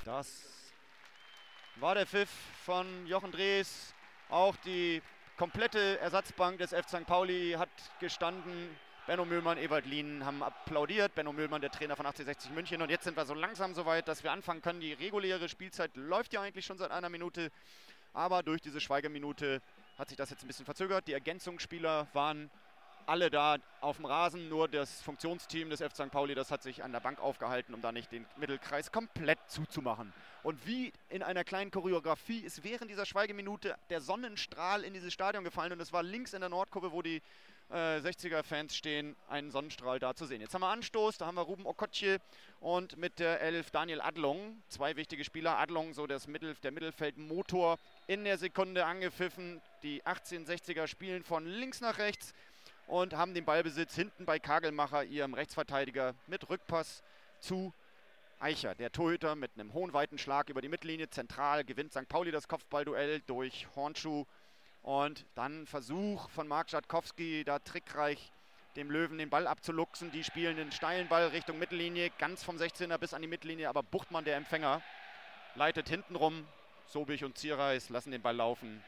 Das war der Pfiff von Jochen Drees. Auch die komplette Ersatzbank des FC St. Pauli hat gestanden. Benno Mühlmann, Ewald Lien haben applaudiert. Benno Mühlmann, der Trainer von 1860 München. Und jetzt sind wir so langsam so weit, dass wir anfangen können. Die reguläre Spielzeit läuft ja eigentlich schon seit einer Minute. Aber durch diese Schweigeminute hat sich das jetzt ein bisschen verzögert. Die Ergänzungsspieler waren alle da auf dem Rasen, nur das Funktionsteam des FC St. Pauli, das hat sich an der Bank aufgehalten, um da nicht den Mittelkreis komplett zuzumachen. Und wie in einer kleinen Choreografie ist während dieser Schweigeminute der Sonnenstrahl in dieses Stadion gefallen und es war links in der Nordkurve, wo die 60er-Fans stehen, einen Sonnenstrahl da zu sehen. Jetzt haben wir Anstoß, da haben wir Ruben Okotje und mit der 11 Daniel Adlong, zwei wichtige Spieler. Adlong, so der Mittelfeldmotor in der Sekunde angepfiffen. Die 1860er spielen von links nach rechts und haben den Ballbesitz hinten bei Kagelmacher, ihrem Rechtsverteidiger, mit Rückpass zu Eicher. Der Torhüter mit einem hohen, weiten Schlag über die Mittellinie. Zentral gewinnt St. Pauli das Kopfballduell durch Hornschuh. Und dann Versuch von Marc Schatkowski, da trickreich dem Löwen den Ball abzuluxen. Die spielen den steilen Ball Richtung Mittellinie, ganz vom 16er bis an die Mittellinie. Aber Buchtmann, der Empfänger, leitet hinten rum. Sobich und Zierreis lassen den Ball laufen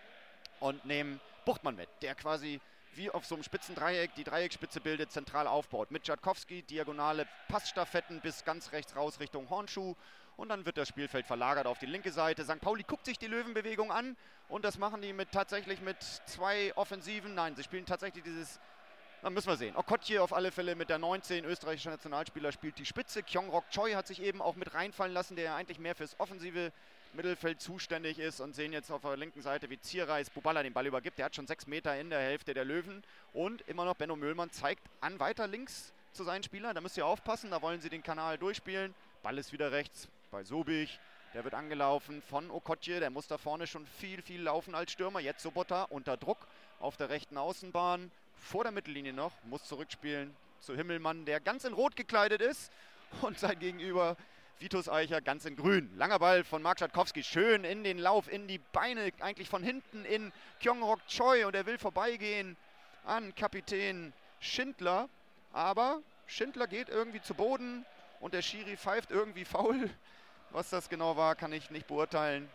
und nehmen Buchtmann mit, der quasi wie auf so einem Spitzendreieck die Dreieckspitze bildet, zentral aufbaut. Mit Schatkowski diagonale Passstaffetten bis ganz rechts raus Richtung Hornschuh. Und dann wird das Spielfeld verlagert auf die linke Seite. St. Pauli guckt sich die Löwenbewegung an und das machen die tatsächlich mit zwei Offensiven. Nein, sie spielen tatsächlich dieses, dann müssen wir sehen. Okotje auf alle Fälle mit der 19, österreichischer Nationalspieler, spielt die Spitze. Kyongrok Choi hat sich eben auch mit reinfallen lassen, der ja eigentlich mehr fürs offensive Mittelfeld zuständig ist, und sehen jetzt auf der linken Seite, wie Zierreis Buballa den Ball übergibt. Der hat schon 6 Meter in der Hälfte der Löwen und immer noch Benno Mühlmann zeigt an weiter links zu seinen Spielern. Da müsst ihr aufpassen, da wollen sie den Kanal durchspielen. Ball ist wieder rechts bei Sobich. Der wird angelaufen von Okotje. Der muss da vorne schon viel laufen als Stürmer. Jetzt Sobota unter Druck auf der rechten Außenbahn. Vor der Mittellinie noch. Muss zurückspielen zu Himmelmann, der ganz in Rot gekleidet ist. Und sein Gegenüber Vitus Eicher ganz in Grün. Langer Ball von Marc Schatkowski. Schön in den Lauf, in die Beine. Eigentlich von hinten in Kyongrok Choi. Und er will vorbeigehen an Kapitän Schindler. Aber Schindler geht irgendwie zu Boden. Und der Schiri pfeift irgendwie faul. Was das genau war, kann ich nicht beurteilen.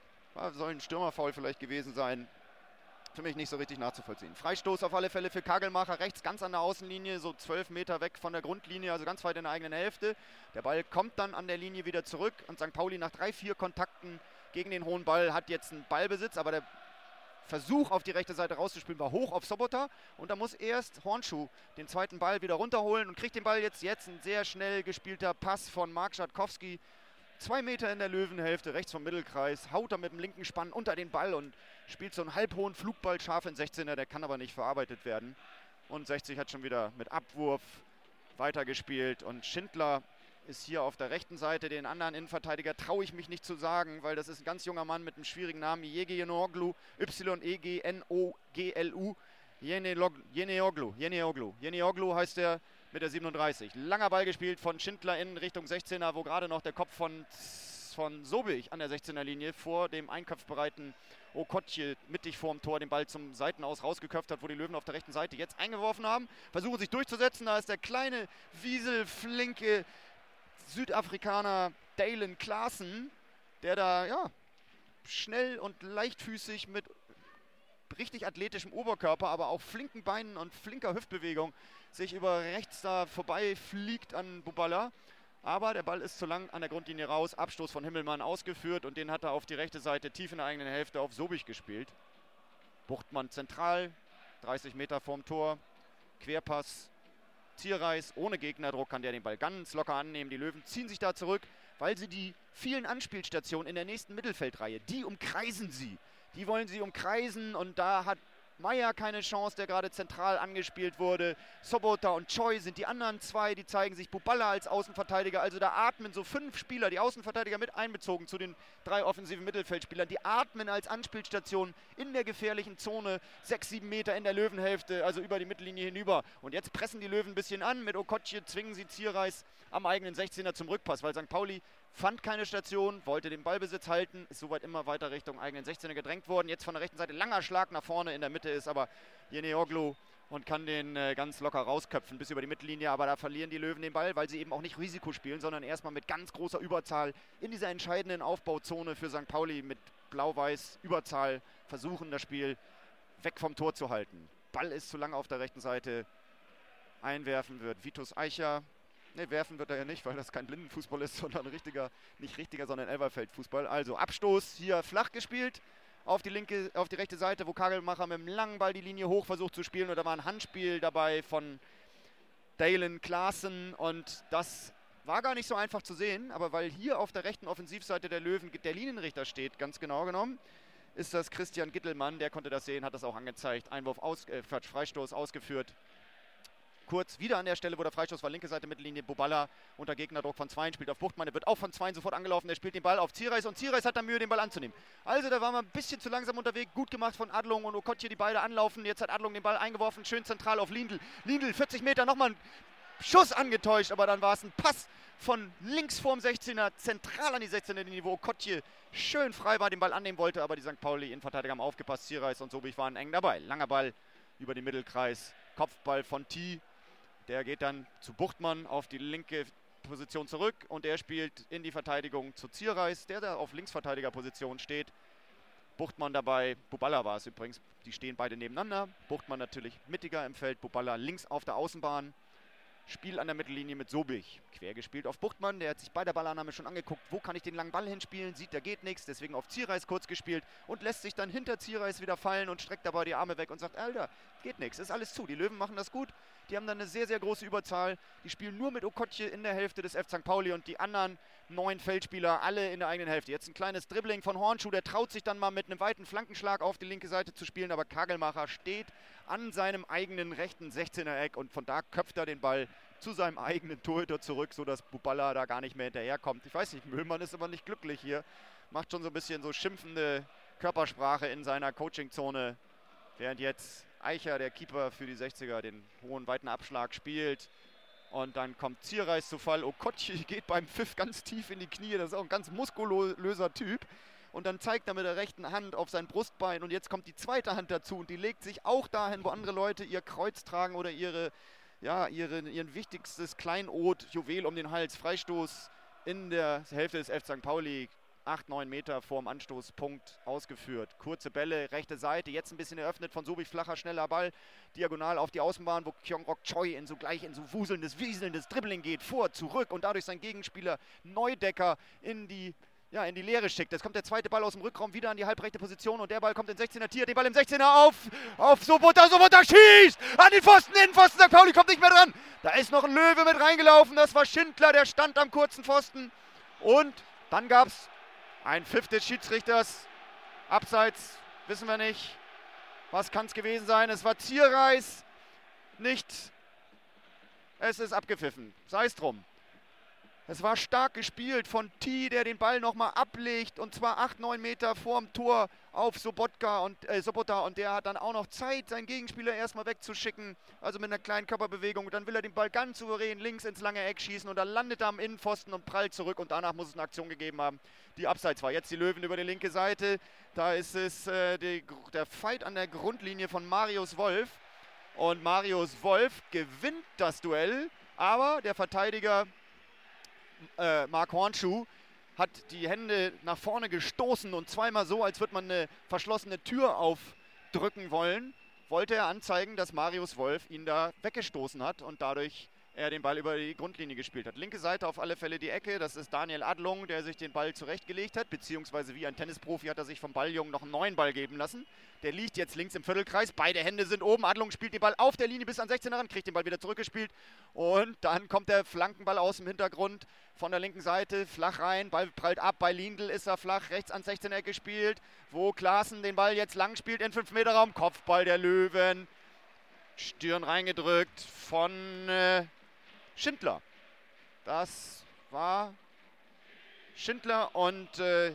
Soll ein Stürmerfoul vielleicht gewesen sein. Für mich nicht so richtig nachzuvollziehen. Freistoß auf alle Fälle für Kagelmacher. Rechts ganz an der Außenlinie, so 12 Meter weg von der Grundlinie, also ganz weit in der eigenen Hälfte. Der Ball kommt dann an der Linie wieder zurück. Und St. Pauli nach 3-4 Kontakten gegen den hohen Ball hat jetzt einen Ballbesitz. Aber der Versuch auf die rechte Seite rauszuspielen war hoch auf Sobota. Und da muss erst Hornschuh den zweiten Ball wieder runterholen und kriegt den Ball jetzt ein sehr schnell gespielter Pass von Marc Schatkowski. 2 Meter in der Löwenhälfte, rechts vom Mittelkreis, haut er mit dem linken Spann unter den Ball und spielt so einen halbhohen Flugball scharf in 16er, der kann aber nicht verarbeitet werden. Und 60 hat schon wieder mit Abwurf weitergespielt und Schindler ist hier auf der rechten Seite. Den anderen Innenverteidiger traue ich mich nicht zu sagen, weil das ist ein ganz junger Mann mit einem schwierigen Namen, Yegenoglu, Y-E-G-N-O-G-L-U. Yeneoglu heißt er mit der 37. Langer Ball gespielt von Schindler in Richtung 16er, wo gerade noch der Kopf von Sobich an der 16er Linie vor dem einköpfbereiten Okotje mittig vorm Tor den Ball zum Seitenaus rausgeköpft hat, wo die Löwen auf der rechten Seite jetzt eingeworfen haben. Versuchen sich durchzusetzen, da ist der kleine, wieselflinke Südafrikaner Dalen Klaassen, der da schnell und leichtfüßig mit richtig athletischem Oberkörper, aber auch flinken Beinen und flinker Hüftbewegung sich über rechts da vorbei fliegt an Buballa. Aber der Ball ist zu lang an der Grundlinie raus. Abstoß von Himmelmann ausgeführt und den hat er auf die rechte Seite tief in der eigenen Hälfte auf Sobich gespielt. Buchtmann zentral, 30 Meter vorm Tor. Querpass, Zierreis, ohne Gegnerdruck kann der den Ball ganz locker annehmen. Die Löwen ziehen sich da zurück, weil sie die vielen Anspielstationen in der nächsten Mittelfeldreihe, die umkreisen sie. Die wollen sie umkreisen und da hat Meier keine Chance, der gerade zentral angespielt wurde. Sobota und Choi sind die anderen zwei, die zeigen sich. Buballa als Außenverteidiger, also da atmen so 5 Spieler, die Außenverteidiger mit einbezogen zu den 3 offensiven Mittelfeldspielern. Die atmen als Anspielstation in der gefährlichen Zone 6-7 Meter in der Löwenhälfte, also über die Mittellinie hinüber. Und jetzt pressen die Löwen ein bisschen an. Mit Okotje zwingen sie Zierreis am eigenen 16er zum Rückpass, weil St. Pauli fand keine Station, wollte den Ballbesitz halten, ist soweit immer weiter Richtung eigenen 16er gedrängt worden. Jetzt von der rechten Seite langer Schlag nach vorne, in der Mitte ist aber Yeneoglu und kann den ganz locker rausköpfen bis über die Mittellinie, aber da verlieren die Löwen den Ball, weil sie eben auch nicht Risiko spielen, sondern erstmal mit ganz großer Überzahl in dieser entscheidenden Aufbauzone für St. Pauli mit blau-weiß Überzahl versuchen, das Spiel weg vom Tor zu halten. Ball ist zu lange auf der rechten Seite, einwerfen wird Vitus Eicher. Ne, werfen wird er ja nicht, weil das kein Blindenfußball ist, sondern nicht richtiger, sondern Elverfeldfußball. Also Abstoß hier flach gespielt. Auf die rechte Seite, wo Kagelmacher mit dem langen Ball die Linie hoch versucht zu spielen. Und da war ein Handspiel dabei von Dalen Klaassen. Und das war gar nicht so einfach zu sehen. Aber weil hier auf der rechten Offensivseite der Löwen der Linienrichter steht, ganz genau genommen, ist das Christian Gittelmann. Der konnte das sehen, hat das auch angezeigt. Freistoß ausgeführt. Kurz wieder an der Stelle, wo der Freistoß war, linke Seite Mittellinie, Buballa unter Gegnerdruck von Zweien, spielt auf Buchtmann, der wird auch von Zweien sofort angelaufen, der spielt den Ball auf Zierreis und Zierreis hat dann Mühe, den Ball anzunehmen. Also da waren wir ein bisschen zu langsam unterwegs, gut gemacht von Adlung und Okotje, die beide anlaufen, jetzt hat Adlung den Ball eingeworfen, schön zentral auf Lindl. Lindl, 40 Meter, nochmal ein Schuss angetäuscht, aber dann war es ein Pass von links vorm 16er, zentral an die 16er-Linie, wo Okotje schön frei war, den Ball annehmen wollte, aber die St. Pauli-Innenverteidiger haben aufgepasst, Zierreis und Sobich waren eng dabei. Langer Ball über den Mittelkreis, Kopfball von T. Der geht dann zu Buchtmann auf die linke Position zurück und der spielt in die Verteidigung zu Zierreis, der da auf Linksverteidigerposition steht. Buchtmann dabei, Buballa war es übrigens, die stehen beide nebeneinander. Buchtmann natürlich mittiger im Feld, Buballa links auf der Außenbahn. Spiel an der Mittellinie mit Sobich. Quer gespielt auf Buchtmann, der hat sich bei der Ballannahme schon angeguckt, wo kann ich den langen Ball hinspielen, sieht, da geht nichts, deswegen auf Zierreis kurz gespielt und lässt sich dann hinter Zierreis wieder fallen und streckt dabei die Arme weg und sagt, Alter, geht nichts, ist alles zu. Die Löwen machen das gut, die haben dann eine sehr, sehr große Überzahl, die spielen nur mit Okotje in der Hälfte des F. St. Pauli und die anderen 9 Feldspieler alle in der eigenen Hälfte. Jetzt ein kleines Dribbling von Hornschuh, der traut sich dann mal mit einem weiten Flankenschlag auf die linke Seite zu spielen, aber Kagelmacher steht an seinem eigenen rechten 16er-Eck und von da köpft er den Ball zu seinem eigenen Torhüter zurück, sodass Buballa da gar nicht mehr hinterherkommt. Ich weiß nicht, Mühlmann ist aber nicht glücklich hier. Macht schon so ein bisschen so schimpfende Körpersprache in seiner Coachingzone, während jetzt Eicher, der Keeper für die 60er, den hohen, weiten Abschlag spielt. Und dann kommt Zierreis zu Fall. Okotje geht beim Pfiff ganz tief in die Knie. Das ist auch ein ganz muskulöser Typ. Und dann zeigt er mit der rechten Hand auf sein Brustbein. Und jetzt kommt die zweite Hand dazu. Und die legt sich auch dahin, wo andere Leute ihr Kreuz tragen oder ihren wichtigstes Kleinod, Juwel um den Hals. Freistoß in der Hälfte des F. St. Pauli, 8-9 Meter vorm Anstoßpunkt ausgeführt. Kurze Bälle, rechte Seite, jetzt ein bisschen eröffnet von Sobich, flacher, schneller Ball. Diagonal auf die Außenbahn, wo Kyung-Ok Choi in so wuselndes, wieselndes Dribbling geht. Vor, zurück und dadurch sein Gegenspieler Neudecker in die Leere schickt. Jetzt kommt der zweite Ball aus dem Rückraum wieder an die halbrechte Position und der Ball kommt in 16er Tier, den Ball im 16er auf Sobota schießt an den Pfosten, Innenpfosten, St. Pauli kommt nicht mehr dran. Da ist noch ein Löwe mit reingelaufen, das war Schindler, der stand am kurzen Pfosten und dann gab es ein Pfiff des Schiedsrichters, abseits, wissen wir nicht, was kann es gewesen sein, es war Zierreis, nicht, es ist abgepfiffen, sei es drum. Es war stark gespielt von T, der den Ball nochmal ablegt und zwar 8-9 Meter vorm Tor auf Sobota und der hat dann auch noch Zeit, seinen Gegenspieler erstmal wegzuschicken, also mit einer kleinen Körperbewegung. Dann will er den Ball ganz souverän links ins lange Eck schießen und dann landet er am Innenpfosten und prallt zurück und danach muss es eine Aktion gegeben haben, die abseits war. Jetzt die Löwen über die linke Seite, da ist es der Fight an der Grundlinie von Marius Wolf und Marius Wolf gewinnt das Duell, aber der Verteidiger Mark Hornschuh hat die Hände nach vorne gestoßen und zweimal so, als würde man eine verschlossene Tür aufdrücken wollen, wollte er anzeigen, dass Marius Wolf ihn da weggestoßen hat und dadurch er den Ball über die Grundlinie gespielt hat. Linke Seite auf alle Fälle die Ecke, das ist Daniel Adlung, der sich den Ball zurechtgelegt hat, beziehungsweise wie ein Tennisprofi hat er sich vom Balljungen noch einen neuen Ball geben lassen. Der liegt jetzt links im Viertelkreis, beide Hände sind oben, Adlung spielt den Ball auf der Linie bis an 16er ran, kriegt den Ball wieder zurückgespielt und dann kommt der Flankenball aus dem Hintergrund von der linken Seite, flach rein, Ball prallt ab, bei Lindl ist er flach, rechts an 16er gespielt, wo Klaassen den Ball jetzt lang spielt in 5-Meter-Raum, Kopfball der Löwen, Stirn reingedrückt von Schindler. Das war Schindler und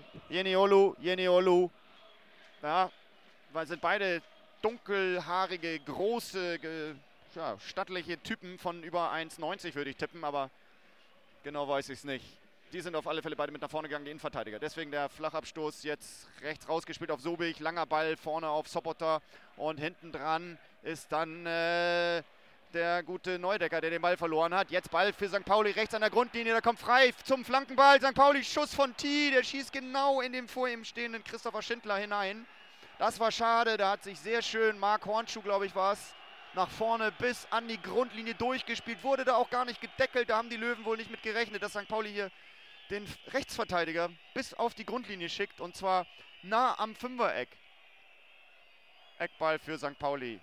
Jeniolu. Ja, weil sind beide dunkelhaarige, große, stattliche Typen von über 1,90 würde ich tippen, aber genau weiß ich es nicht. die sind auf alle Fälle beide mit nach vorne gegangen, die Innenverteidiger. Deswegen der Flachabstoß jetzt rechts rausgespielt auf Sobich, langer Ball vorne auf Sobotta und hinten dran ist dann der gute Neudecker, der den Ball verloren hat. Jetzt Ball für St. Pauli rechts an der Grundlinie, da kommt frei zum Flankenball. St. Pauli, Schuss von T, der schießt genau in den vor ihm stehenden Christopher Schindler hinein. Das war schade, da hat sich sehr schön Marc Hornschuh, glaube ich, war es, nach vorne bis an die Grundlinie durchgespielt. Wurde da auch gar nicht gedeckelt, da haben die Löwen wohl nicht mit gerechnet, dass St. Pauli hier den Rechtsverteidiger bis auf die Grundlinie schickt und zwar nah am Fünfereck. Eckball für St. Pauli.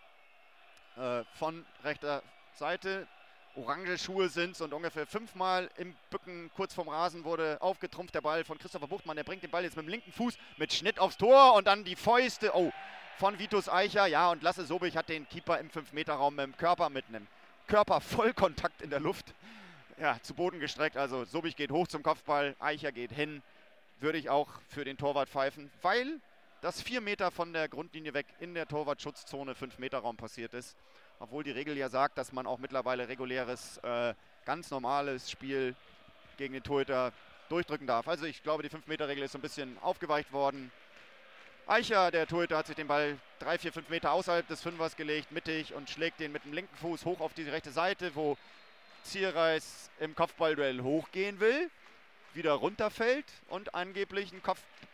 Von rechter Seite. Orange Schuhe sind es und ungefähr 5-mal im Bücken kurz vorm Rasen wurde aufgetrumpft der Ball von Christopher Buchtmann. Der bringt den Ball jetzt mit dem linken Fuß mit Schnitt aufs Tor und dann die Fäuste von Vitus Eicher. Ja, und Lasse Sobich hat den Keeper im 5-Meter-Raum mit einem Körpervollkontakt in der Luft zu Boden gestreckt. Also Sobich geht hoch zum Kopfball, Eicher geht hin. Würde ich auch für den Torwart pfeifen, weil das 4 Meter von der Grundlinie weg in der Torwartschutzzone 5-Meter-Raum passiert ist. Obwohl die Regel ja sagt, dass man auch mittlerweile reguläres, ganz normales Spiel gegen den Torhüter durchdrücken darf. Also ich glaube, die 5-Meter-Regel ist so ein bisschen aufgeweicht worden. Eicher, der Torhüter, hat sich den Ball 3, 4, 5 Meter außerhalb des Fünfers gelegt, mittig und schlägt den mit dem linken Fuß hoch auf die rechte Seite, wo Zierreis im Kopfballduell hochgehen will, wieder runterfällt und angeblich ein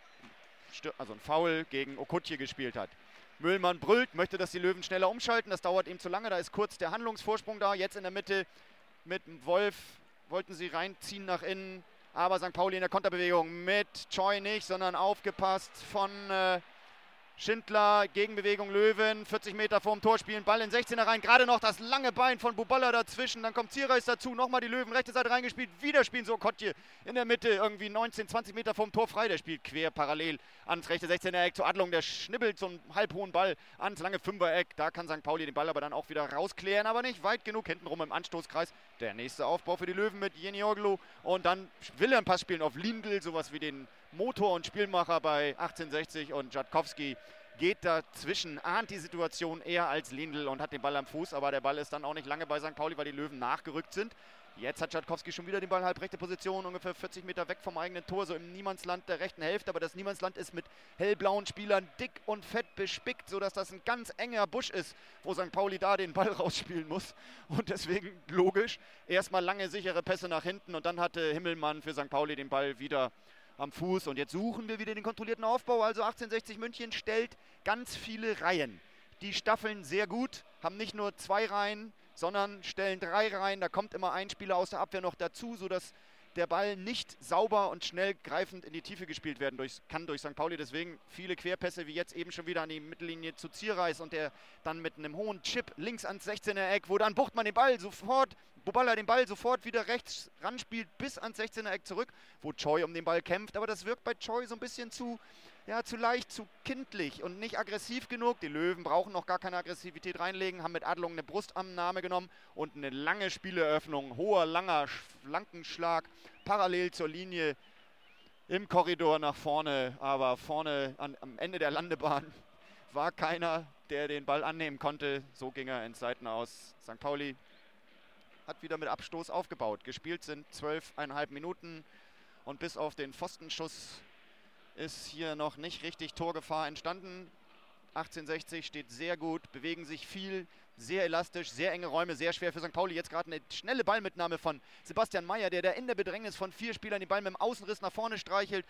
Foul gegen Okutje gespielt hat. Müllmann brüllt, möchte, dass die Löwen schneller umschalten. Das dauert ihm zu lange, da ist kurz der Handlungsvorsprung da. Jetzt in der Mitte mit Wolf wollten sie reinziehen nach innen. Aber St. Pauli in der Konterbewegung mit Choi nicht, sondern aufgepasst von Schindler. Gegenbewegung Löwen, 40 Meter vorm Tor spielen, Ball in 16er rein. Gerade noch das lange Bein von Buballa dazwischen. Dann kommt Zierreis dazu, nochmal die Löwen, rechte Seite reingespielt. Wieder spielen so Okotje in der Mitte, irgendwie 19, 20 Meter vorm Tor frei. Der spielt quer parallel ans rechte 16er Eck zu Adlung. Der schnibbelt so einen halbhohen Ball ans lange 5er Eck. Da kann St. Pauli den Ball aber dann auch wieder rausklären, aber nicht weit genug. Hintenrum im Anstoßkreis. Der nächste Aufbau für die Löwen mit Jenioglu. Und dann will er einen Pass spielen auf Lindl, sowas wie den Motor und Spielmacher bei 1860 und Jatkowski geht dazwischen, ahnt die Situation eher als Lindl und hat den Ball am Fuß, aber der Ball ist dann auch nicht lange bei St. Pauli, weil die Löwen nachgerückt sind. Jetzt hat Jatkowski schon wieder den Ball, halb rechte Position, ungefähr 40 Meter weg vom eigenen Tor, so im Niemandsland der rechten Hälfte, aber das Niemandsland ist mit hellblauen Spielern dick und fett bespickt, sodass das ein ganz enger Busch ist, wo St. Pauli da den Ball rausspielen muss und deswegen logisch, erstmal lange sichere Pässe nach hinten und dann hatte Himmelmann für St. Pauli den Ball wieder am Fuß und jetzt suchen wir wieder den kontrollierten Aufbau, also 1860 München stellt ganz viele Reihen. Die staffeln sehr gut, haben nicht nur 2 Reihen, sondern stellen 3 Reihen. Da kommt immer ein Spieler aus der Abwehr noch dazu, sodass der Ball nicht sauber und schnell greifend in die Tiefe gespielt werden kann durch St. Pauli. Deswegen viele Querpässe, wie jetzt eben schon wieder an die Mittellinie zu Zierreis und der dann mit einem hohen Chip links ans 16er Eck, wo dann Buchtmann den Ball sofort, Buballa den Ball sofort wieder rechts ranspielt bis ans 16er Eck zurück, wo Choi um den Ball kämpft. Aber das wirkt bei Choi so ein bisschen zu leicht, zu kindlich und nicht aggressiv genug. Die Löwen brauchen noch gar keine Aggressivität reinlegen, haben mit Adlung eine Brustannahme genommen und eine lange Spieleröffnung, hoher, langer Flankenschlag, parallel zur Linie im Korridor nach vorne. Aber vorne am Ende der Landebahn war keiner, der den Ball annehmen konnte. So ging er ins Seitenaus. St. Pauli hat wieder mit Abstoß aufgebaut. Gespielt sind 12,5 Minuten und bis auf den Pfostenschuss ist hier noch nicht richtig Torgefahr entstanden. 1860 steht sehr gut, bewegen sich viel, sehr elastisch, sehr enge Räume, sehr schwer für St. Pauli. Jetzt gerade eine schnelle Ballmitnahme von Sebastian Meyer, der in der Bedrängnis von 4 Spielern den Ball mit dem Außenriss nach vorne streichelt.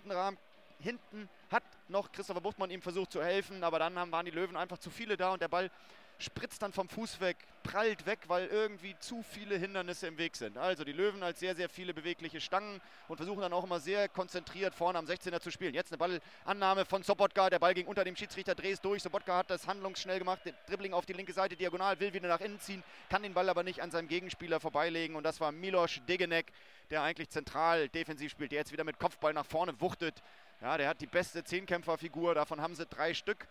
Hinten hat noch Christopher Buchtmann ihm versucht zu helfen, aber dann waren die Löwen einfach zu viele da und der Ball spritzt dann vom Fuß weg, prallt weg, weil irgendwie zu viele Hindernisse im Weg sind. Also die Löwen als sehr, sehr viele bewegliche Stangen und versuchen dann auch immer sehr konzentriert vorne am 16er zu spielen. Jetzt eine Ballannahme von Sobotka, der Ball ging unter dem Schiedsrichter Drees durch. Sobotka hat das handlungsschnell gemacht, den Dribbling auf die linke Seite diagonal, will wieder nach innen ziehen, kann den Ball aber nicht an seinem Gegenspieler vorbeilegen und das war Milos Degenek, der eigentlich zentral defensiv spielt, der jetzt wieder mit Kopfball nach vorne wuchtet. Ja, der hat die beste Zehnkämpferfigur, davon haben sie 3 Stück.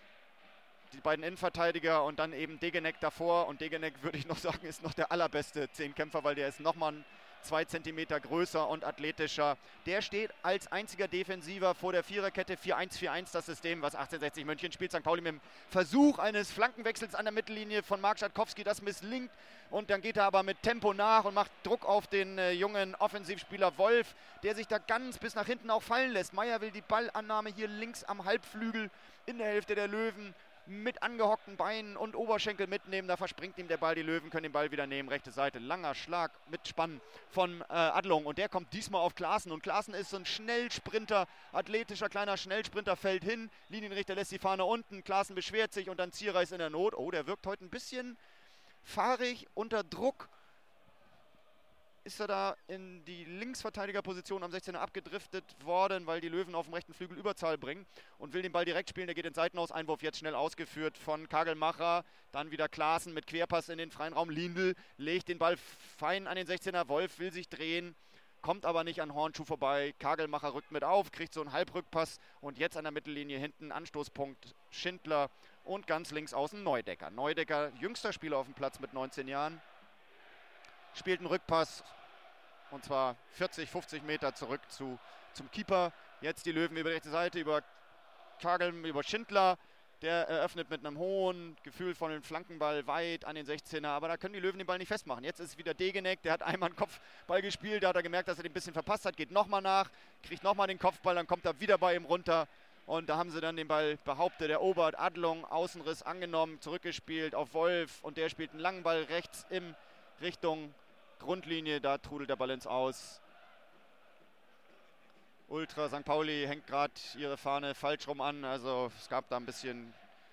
Die beiden Innenverteidiger und dann eben Degenek davor. Und Degenek, würde ich noch sagen, ist noch der allerbeste Zehnkämpfer, weil der ist nochmal 2 Zentimeter größer und athletischer. Der steht als einziger Defensiver vor der Viererkette, 4-1-4-1, das System, was 1860 München spielt. St. Pauli mit dem Versuch eines Flankenwechsels an der Mittellinie von Marc Schatkowski, das misslingt. Und dann geht er aber mit Tempo nach und macht Druck auf den jungen Offensivspieler Wolf, der sich da ganz bis nach hinten auch fallen lässt. Meyer will die Ballannahme hier links am Halbflügel in der Hälfte der Löwen mit angehockten Beinen und Oberschenkel mitnehmen. Da verspringt ihm der Ball, die Löwen können den Ball wieder nehmen. Rechte Seite, langer Schlag mit Spann von Adlung und der kommt diesmal auf Klaassen. Und Klaassen ist so ein Schnellsprinter, athletischer kleiner Schnellsprinter, fällt hin. Linienrichter lässt die Fahne unten, Klaassen beschwert sich und dann Ziereis in der Not. Oh, der wirkt heute ein bisschen fahrig, unter Druck. Ist er da in die Linksverteidigerposition am 16er abgedriftet worden, weil die Löwen auf dem rechten Flügel Überzahl bringen und will den Ball direkt spielen. Der geht ins Seitenaus, Einwurf jetzt schnell ausgeführt von Kagelmacher. Dann wieder Klaassen mit Querpass in den freien Raum. Lindl legt den Ball fein an den 16er. Wolf will sich drehen, kommt aber nicht an Hornschuh vorbei. Kagelmacher rückt mit auf, kriegt so einen Halbrückpass und jetzt an der Mittellinie hinten Anstoßpunkt Schindler und ganz links außen Neudecker. Neudecker, jüngster Spieler auf dem Platz mit 19 Jahren, spielt einen Rückpass. Und zwar 40, 50 Meter zurück zum Keeper. Jetzt die Löwen über die rechte Seite, über Schindler. Der eröffnet mit einem hohen Gefühl von dem Flankenball weit an den 16er. Aber da können die Löwen den Ball nicht festmachen. Jetzt ist wieder Degenek, der hat einmal einen Kopfball gespielt. Da hat er gemerkt, dass er den ein bisschen verpasst hat. Geht nochmal nach, kriegt nochmal den Kopfball. Dann kommt er wieder bei ihm runter. Und da haben sie dann den Ball behauptet, erobert. Adlung, Außenriss angenommen, zurückgespielt auf Wolf. Und der spielt einen langen Ball rechts in Richtung Grundlinie, da trudelt der Ball ins Aus. Ultra St. Pauli hängt gerade ihre Fahne falsch rum an, also es gab da ein bisschen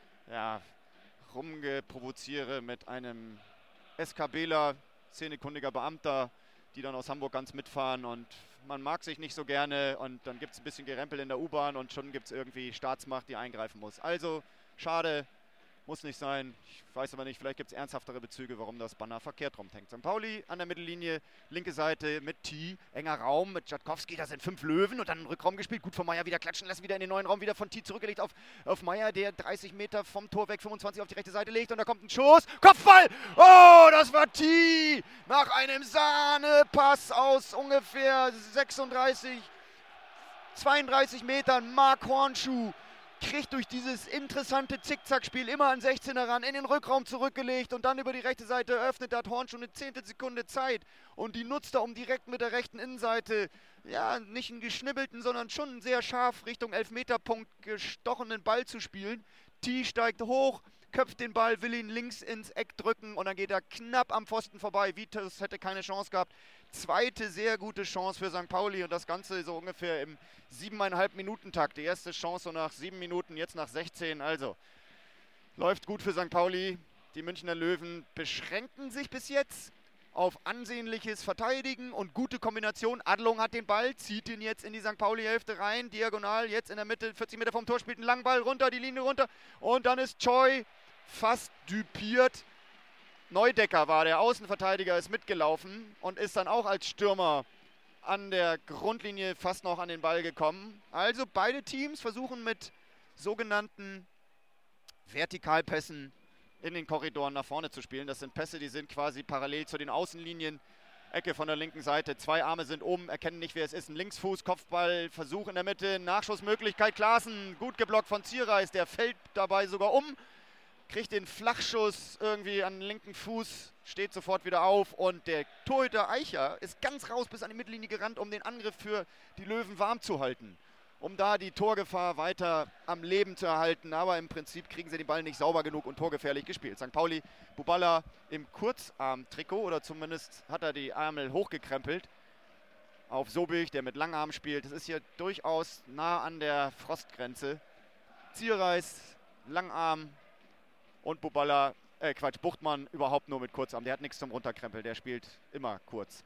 Rumgeprovoziere mit einem SKBler, szenekundiger Beamter, die dann aus Hamburg ganz mitfahren und man mag sich nicht so gerne und dann gibt es ein bisschen Gerempel in der U-Bahn und schon gibt es irgendwie Staatsmacht, die eingreifen muss. Also schade. Muss nicht sein. Ich weiß aber nicht, vielleicht gibt es ernsthaftere Bezüge, warum das Banner verkehrt rumhängt. St. Pauli an der Mittellinie, linke Seite mit T, enger Raum mit Schatkowski, da sind 5 Löwen und dann im Rückraum gespielt. Gut von Meyer wieder klatschen lassen, wieder in den neuen Raum, wieder von T zurückgelegt auf Meyer, der 30 Meter vom Tor weg, 25 auf die rechte Seite legt und da kommt ein Schuss. Kopfball! Oh, das war T! Nach einem Sahnepass aus ungefähr 32 Metern. Marc Hornschuh kriegt durch dieses interessante Zickzackspiel immer an 16er ran, in den Rückraum zurückgelegt und dann über die rechte Seite öffnet. Da hat Horn schon eine Zehntelsekunde Zeit und die nutzt er, um direkt mit der rechten Innenseite, ja, nicht einen geschnibbelten, sondern schon einen sehr scharf Richtung Elfmeterpunkt gestochenen Ball zu spielen. T steigt hoch, köpft den Ball, will ihn links ins Eck drücken und dann geht er knapp am Pfosten vorbei. Vitus hätte keine Chance gehabt. Zweite sehr gute Chance für St. Pauli und das Ganze so ungefähr im 7,5 Minuten Takt. Die erste Chance so nach 7 Minuten, jetzt nach 16. Also läuft gut für St. Pauli. Die Münchner Löwen beschränken sich bis jetzt auf ansehnliches Verteidigen und gute Kombination. Adlung hat den Ball, zieht ihn jetzt in die St. Pauli-Hälfte rein, diagonal, jetzt in der Mitte, 40 Meter vom Tor, spielt einen langen Ball runter, die Linie runter und dann ist Choi fast düpiert. Neudecker war der Außenverteidiger, ist mitgelaufen und ist dann auch als Stürmer an der Grundlinie fast noch an den Ball gekommen. Also beide Teams versuchen mit sogenannten Vertikalpässen in den Korridoren nach vorne zu spielen. Das sind Pässe, die sind quasi parallel zu den Außenlinien. Ecke von der linken Seite, 2 Arme sind oben, erkennen nicht, wer es ist. Ein Linksfuß, Kopfball, Versuch in der Mitte, Nachschussmöglichkeit. Klaassen, gut geblockt von Ziereis, der fällt dabei sogar um. Kriegt den Flachschuss irgendwie an den linken Fuß, steht sofort wieder auf und der Torhüter Eicher ist ganz raus bis an die Mittellinie gerannt, um den Angriff für die Löwen warm zu halten. Um da die Torgefahr weiter am Leben zu erhalten, aber im Prinzip kriegen sie den Ball nicht sauber genug und torgefährlich gespielt. St. Pauli, Buballa im Kurzarm-Trikot oder zumindest hat er die Ärmel hochgekrempelt auf Sobich, der mit Langarm spielt. Das ist hier durchaus nah an der Frostgrenze. Ziereis, Langarm, und Buchtmann überhaupt nur mit Kurzarm. Der hat nichts zum Runterkrempeln, der spielt immer kurz.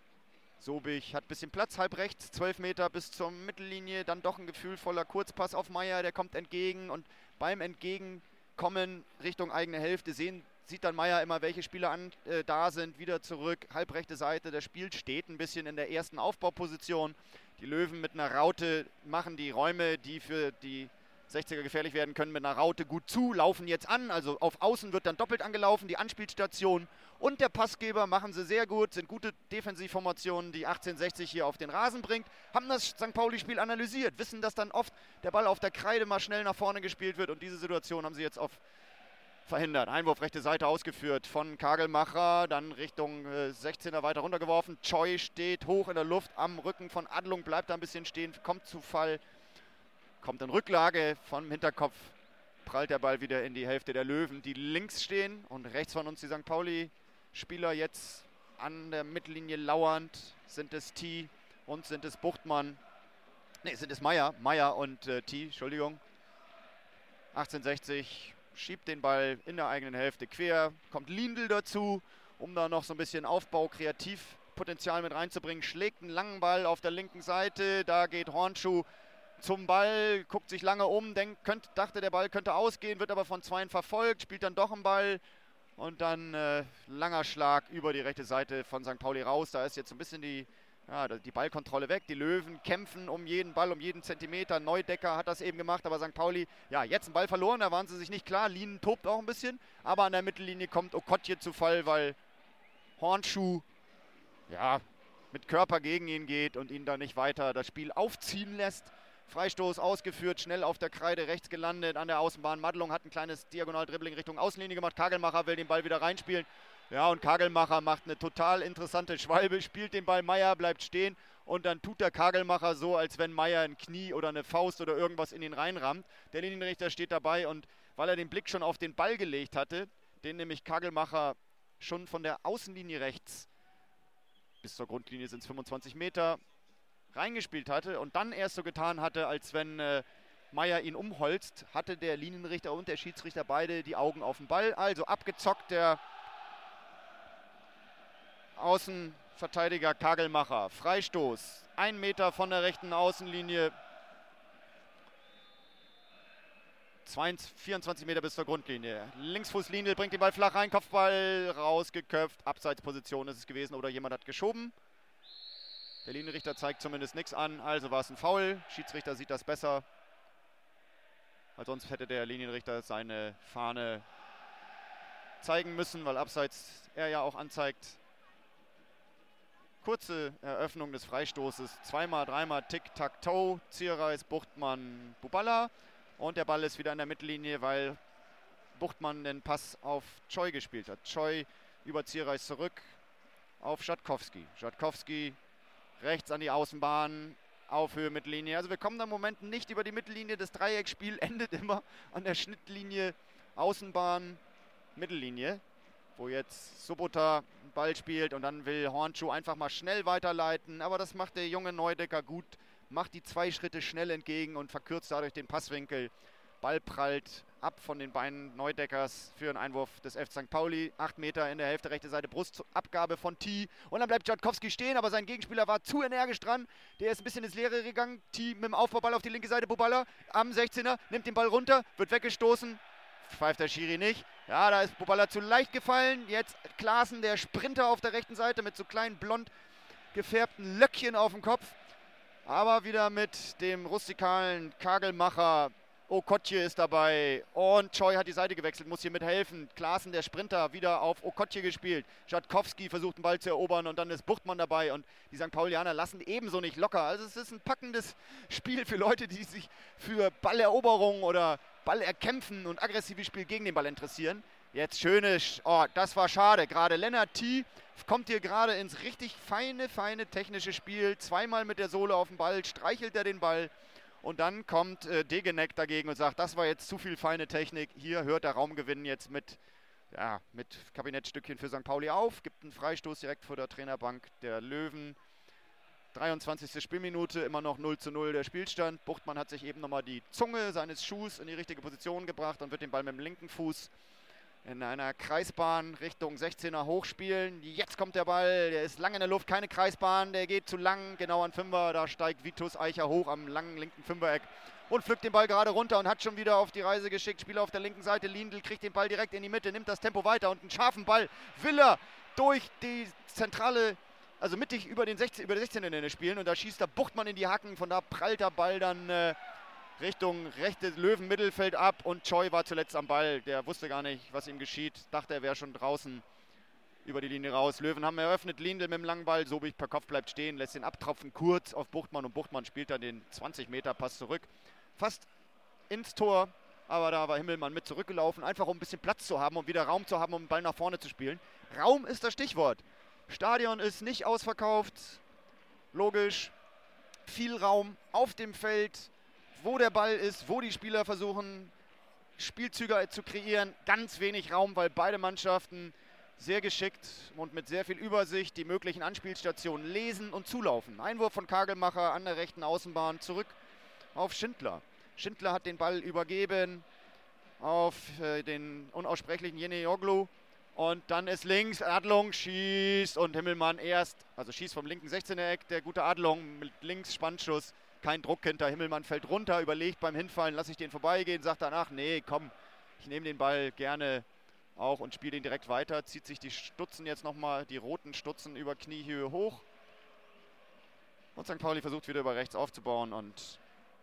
Sobich hat ein bisschen Platz, halb rechts, 12 Meter bis zur Mittellinie. Dann doch ein gefühlvoller Kurzpass auf Meyer, der kommt entgegen. Und beim Entgegenkommen Richtung eigene Hälfte sieht dann Meyer immer, welche Spieler da sind. Wieder zurück, halbrechte Seite. Das Spiel steht ein bisschen in der ersten Aufbauposition. Die Löwen mit einer Raute machen die Räume, die für die 60er gefährlich werden können mit einer Raute gut zu, laufen jetzt an, also auf Außen wird dann doppelt angelaufen, die Anspielstation und der Passgeber machen sie sehr gut, sind gute Defensivformationen, die 1860 hier auf den Rasen bringt, haben das St. Pauli-Spiel analysiert, wissen, dass dann oft der Ball auf der Kreide mal schnell nach vorne gespielt wird und diese Situation haben sie jetzt verhindert. Einwurf rechte Seite ausgeführt von Kagelmacher, dann Richtung 16er weiter runtergeworfen, Choi steht hoch in der Luft am Rücken von Adlung, bleibt da ein bisschen stehen, kommt zu Fall. Kommt in Rücklage vom Hinterkopf, prallt der Ball wieder in die Hälfte der Löwen, die links stehen und rechts von uns die St. Pauli-Spieler jetzt an der Mittellinie lauernd. Sind es T und sind es Buchtmann? Ne, sind es Meier und T, Entschuldigung. 1860 schiebt den Ball in der eigenen Hälfte quer, kommt Lindl dazu, um da noch so ein bisschen Aufbau, Kreativpotenzial mit reinzubringen, schlägt einen langen Ball auf der linken Seite, da geht Hornschuh zum Ball, guckt sich lange um, dachte der Ball könnte ausgehen, wird aber von Zweien verfolgt, spielt dann doch einen Ball und dann langer Schlag über die rechte Seite von St. Pauli raus. Da ist jetzt so ein bisschen die Ballkontrolle weg. Die Löwen kämpfen um jeden Ball, um jeden Zentimeter. Neudecker hat das eben gemacht, aber St. Pauli, ja, jetzt einen Ball verloren, da waren sie sich nicht klar. Lienen tobt auch ein bisschen, aber an der Mittellinie kommt Okotje zu Fall, weil Hornschuh, ja, mit Körper gegen ihn geht und ihn da nicht weiter das Spiel aufziehen lässt. Freistoß ausgeführt, schnell auf der Kreide rechts gelandet an der Außenbahn. Madlung hat ein kleines Diagonal-Dribbling Richtung Außenlinie gemacht. Kagelmacher will den Ball wieder reinspielen. Ja, und Kagelmacher macht eine total interessante Schwalbe, spielt den Ball, Meier bleibt stehen und dann tut der Kagelmacher so, als wenn Meier ein Knie oder eine Faust oder irgendwas in ihn reinrammt. Der Linienrichter steht dabei und weil er den Blick schon auf den Ball gelegt hatte, den nämlich Kagelmacher schon von der Außenlinie rechts bis zur Grundlinie sind es 25 Meter, reingespielt hatte und dann erst so getan hatte, als wenn Meier ihn umholzt, hatte der Linienrichter und der Schiedsrichter beide die Augen auf den Ball. Also abgezockt der Außenverteidiger Kagelmacher. Freistoß, 1 Meter von der rechten Außenlinie, 24 Meter bis zur Grundlinie. Linksfußlinie bringt den Ball flach rein, Kopfball rausgeköpft, Abseitsposition ist es gewesen oder jemand hat geschoben. Der Linienrichter zeigt zumindest nichts an, also war es ein Foul. Schiedsrichter sieht das besser. Weil sonst hätte der Linienrichter seine Fahne zeigen müssen, weil Abseits er ja auch anzeigt. Kurze Eröffnung des Freistoßes. 2-mal, 3-mal Tic-Tac-Toe. Zierreis, Buchtmann, Buballa. Und der Ball ist wieder in der Mittellinie, weil Buchtmann den Pass auf Choi gespielt hat. Choi über Zierreis zurück auf Schatkowski. Schatkowski rechts an die Außenbahn, auf Höhe Mittellinie. Also wir kommen da im Moment nicht über die Mittellinie. Das Dreiecksspiel endet immer an der Schnittlinie Außenbahn, Mittellinie, wo jetzt Sobota einen Ball spielt und dann will Hornschuh einfach mal schnell weiterleiten. Aber das macht der junge Neudecker gut, macht die 2 Schritte schnell entgegen und verkürzt dadurch den Passwinkel. Ball prallt ab von den Beinen Neudeckers für einen Einwurf des F. St. Pauli. 8 Meter in der Hälfte, rechte Seite, Brustabgabe von T. Und dann bleibt Schatkowski stehen, aber sein Gegenspieler war zu energisch dran. Der ist ein bisschen ins Leere gegangen. T mit dem Aufbauball auf die linke Seite, Buballa am 16er, nimmt den Ball runter, wird weggestoßen. Pfeift der Schiri nicht. Ja, da ist Buballa zu leicht gefallen. Jetzt Klaassen, der Sprinter auf der rechten Seite mit so kleinen blond gefärbten Löckchen auf dem Kopf. Aber wieder mit dem rustikalen Kagelmacher. Okotje ist dabei und Choi hat die Seite gewechselt, muss hier mithelfen. Klaassen, der Sprinter, wieder auf Okotje gespielt. Schatkowski versucht den Ball zu erobern und dann ist Buchtmann dabei und die St. Paulianer lassen ebenso nicht locker. Also es ist ein packendes Spiel für Leute, die sich für Balleroberung oder Ballerkämpfen und aggressives Spiel gegen den Ball interessieren. Jetzt schönes, oh, das war schade. Gerade Lennart T. kommt hier gerade ins richtig feine technische Spiel. 2-mal mit der Sohle auf den Ball, streichelt er den Ball. Und dann kommt Degeneck dagegen und sagt, das war jetzt zu viel feine Technik. Hier hört der Raumgewinn jetzt mit Kabinettstückchen für St. Pauli auf. Gibt einen Freistoß direkt vor der Trainerbank der Löwen. 23. Spielminute, immer noch 0:0 der Spielstand. Buchtmann hat sich eben nochmal die Zunge seines Schuhs in die richtige Position gebracht und wird den Ball mit dem linken Fuß in einer Kreisbahn Richtung 16er hochspielen. Jetzt kommt der Ball, der ist lang in der Luft, keine Kreisbahn, der geht zu lang, genau an Fünfer. Da steigt Vitus Eicher hoch am langen linken Fünfereck und pflückt den Ball gerade runter und hat schon wieder auf die Reise geschickt. Spieler auf der linken Seite, Lindl kriegt den Ball direkt in die Mitte, nimmt das Tempo weiter und einen scharfen Ball will er durch die zentrale, also mittig über der 16er spielen und da schießt der Buchtmann in die Hacken, von da prallt der Ball dann Richtung rechtes Löwen-Mittelfeld ab und Choi war zuletzt am Ball. Der wusste gar nicht, was ihm geschieht. Dachte, er wäre schon draußen über die Linie raus. Löwen haben eröffnet, Lindl mit dem langen Ball. Sobich per Kopf bleibt stehen, lässt den abtropfen kurz auf Buchtmann und Buchtmann spielt dann den 20-Meter-Pass zurück. Fast ins Tor, aber da war Himmelmann mit zurückgelaufen, einfach um ein bisschen Platz zu haben, um wieder Raum zu haben, um den Ball nach vorne zu spielen. Raum ist das Stichwort. Stadion ist nicht ausverkauft, logisch. Viel Raum auf dem Feld, wo der Ball ist, wo die Spieler versuchen, Spielzüge zu kreieren. Ganz wenig Raum, weil beide Mannschaften sehr geschickt und mit sehr viel Übersicht die möglichen Anspielstationen lesen und zulaufen. Einwurf von Kagelmacher an der rechten Außenbahn zurück auf Schindler. Schindler hat den Ball übergeben auf den unaussprechlichen Yeneoglu. Und dann ist links, Adlung schießt und Himmelmann also schießt vom linken 16er Eck, der gute Adlung mit links Spannschuss, kein Druck hinter, Himmelmann fällt runter, überlegt beim Hinfallen, lasse ich den vorbeigehen, sagt danach, nee, komm, ich nehme den Ball gerne auch und spiele den direkt weiter, zieht sich die Stutzen jetzt nochmal, die roten Stutzen über Kniehöhe hoch. Und St. Pauli versucht wieder über rechts aufzubauen und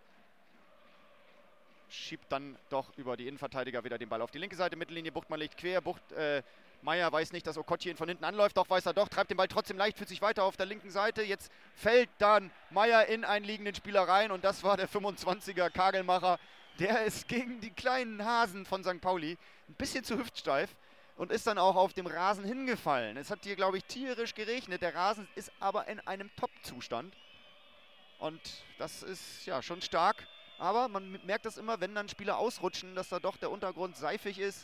schiebt dann doch über die Innenverteidiger wieder den Ball auf die linke Seite, Mittellinie, Buchtmann legt quer, Meier weiß nicht, dass Okotji ihn von hinten anläuft, doch weiß er doch, treibt den Ball trotzdem leichtfüßig weiter auf der linken Seite, jetzt fällt dann Meier in einen liegenden Spieler rein und das war der 25er Kagelmacher, der ist gegen die kleinen Hasen von St. Pauli ein bisschen zu hüftsteif und ist dann auch auf dem Rasen hingefallen. Es hat hier, glaube ich, tierisch geregnet, der Rasen ist aber in einem Top-Zustand und das ist ja schon stark. Aber man merkt das immer, wenn dann Spieler ausrutschen, dass da doch der Untergrund seifig ist.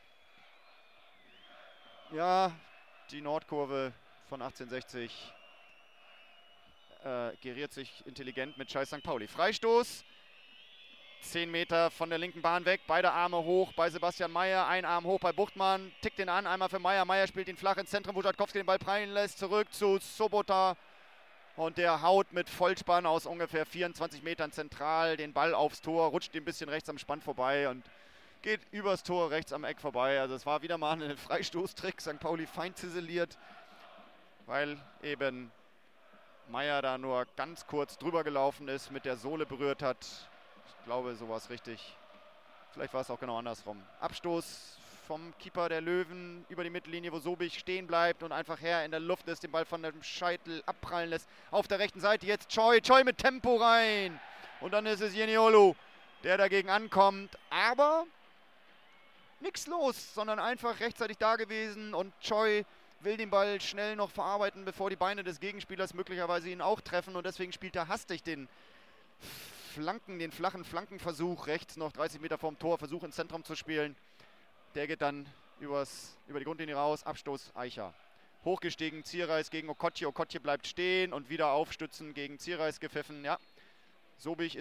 Ja, die Nordkurve von 1860 geriert sich intelligent mit Scheiß St. Pauli. Freistoß, 10 Meter von der linken Bahn weg, beide Arme hoch bei Sebastian Meier, ein Arm hoch bei Buchtmann, tickt den an, einmal für Meier, Meier spielt ihn flach ins Zentrum, wo Schatkowski den Ball prallen lässt, zurück zu Sobota. Und der haut mit Vollspann aus ungefähr 24 Metern zentral den Ball aufs Tor, rutscht ein bisschen rechts am Spann vorbei und geht übers Tor rechts am Eck vorbei. Also es war wieder mal ein Freistoßtrick, St. Pauli fein ziseliert, weil eben Meier da nur ganz kurz drüber gelaufen ist, mit der Sohle berührt hat. Ich glaube, so war es richtig. Vielleicht war es auch genau andersrum. Abstoß vom Keeper der Löwen über die Mittellinie, wo Sobich stehen bleibt und einfach her in der Luft ist, den Ball von dem Scheitel abprallen lässt. Auf der rechten Seite jetzt Choi mit Tempo rein. Und dann ist es Yeneoglu, der dagegen ankommt. Aber nichts los, sondern einfach rechtzeitig da gewesen und Choi will den Ball schnell noch verarbeiten, bevor die Beine des Gegenspielers möglicherweise ihn auch treffen und deswegen spielt er hastig den flachen Flankenversuch rechts noch 30 Meter vorm Tor, Versuch ins Zentrum zu spielen. Der geht dann über die Grundlinie raus, Abstoß Eicher. Hochgestiegen, Zierreis gegen Okotji, Okotji bleibt stehen und wieder aufstützen gegen Zierreis gepfiffen. Ja, Sobich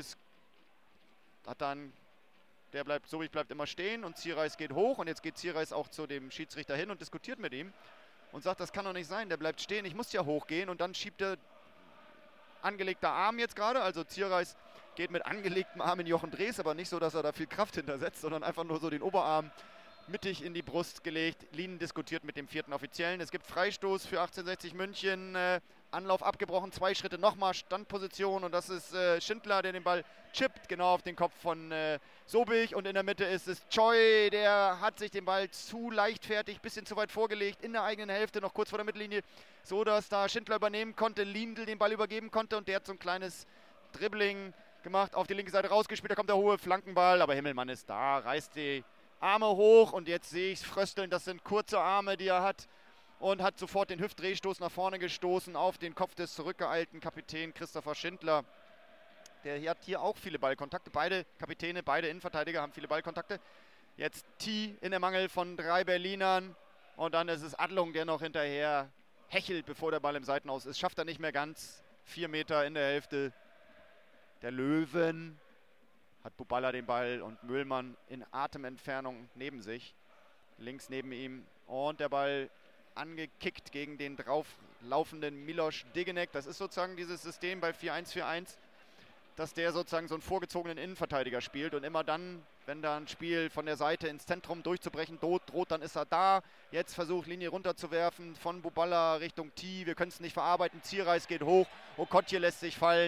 Sobich bleibt immer stehen und Zierreis geht hoch und jetzt geht Zierreis auch zu dem Schiedsrichter hin und diskutiert mit ihm und sagt, das kann doch nicht sein, der bleibt stehen, ich muss ja hochgehen und dann schiebt er angelegter Arm jetzt gerade, also Zierreis geht mit angelegtem Arm in Jochen Drees, aber nicht so, dass er da viel Kraft hintersetzt, sondern einfach nur so den Oberarm mittig in die Brust gelegt. Lien diskutiert mit dem vierten Offiziellen. Es gibt Freistoß für 1860 München. Anlauf abgebrochen, 2 Schritte nochmal, Standposition und das ist Schindler, der den Ball chippt, genau auf den Kopf von Sobich und in der Mitte ist es Choi, der hat sich den Ball zu leichtfertig, bisschen zu weit vorgelegt, in der eigenen Hälfte, noch kurz vor der Mittellinie, so dass da Schindler übernehmen konnte, Lindl den Ball übergeben konnte und der hat so ein kleines Dribbling gemacht, auf die linke Seite rausgespielt, da kommt der hohe Flankenball, aber Himmelmann ist da, reißt die Arme hoch und jetzt sehe ich es frösteln, das sind kurze Arme, die er hat und hat sofort den Hüftdrehstoß nach vorne gestoßen auf den Kopf des zurückgeeilten Kapitän Christopher Schindler. Der hat hier auch viele Ballkontakte, beide Kapitäne, beide Innenverteidiger haben viele Ballkontakte. Jetzt T in der Mangel von 3 Berlinern und dann ist es Adlung, der noch hinterher hechelt, bevor der Ball im Seitenaus ist. Schafft er nicht mehr ganz, 4 Meter in der Hälfte der Löwen. Hat Buballa den Ball und Mühlmann in Atementfernung neben sich. Links neben ihm und der Ball angekickt gegen den drauflaufenden Miloš Degenek. Das ist sozusagen dieses System bei 4-1-4-1, dass der sozusagen so einen vorgezogenen Innenverteidiger spielt und immer dann, wenn da ein Spiel von der Seite ins Zentrum durchzubrechen droht, dann ist er da. Jetzt versucht Linie runterzuwerfen von Buballa Richtung T. Wir können es nicht verarbeiten. Zierreis geht hoch. Okotje lässt sich fallen.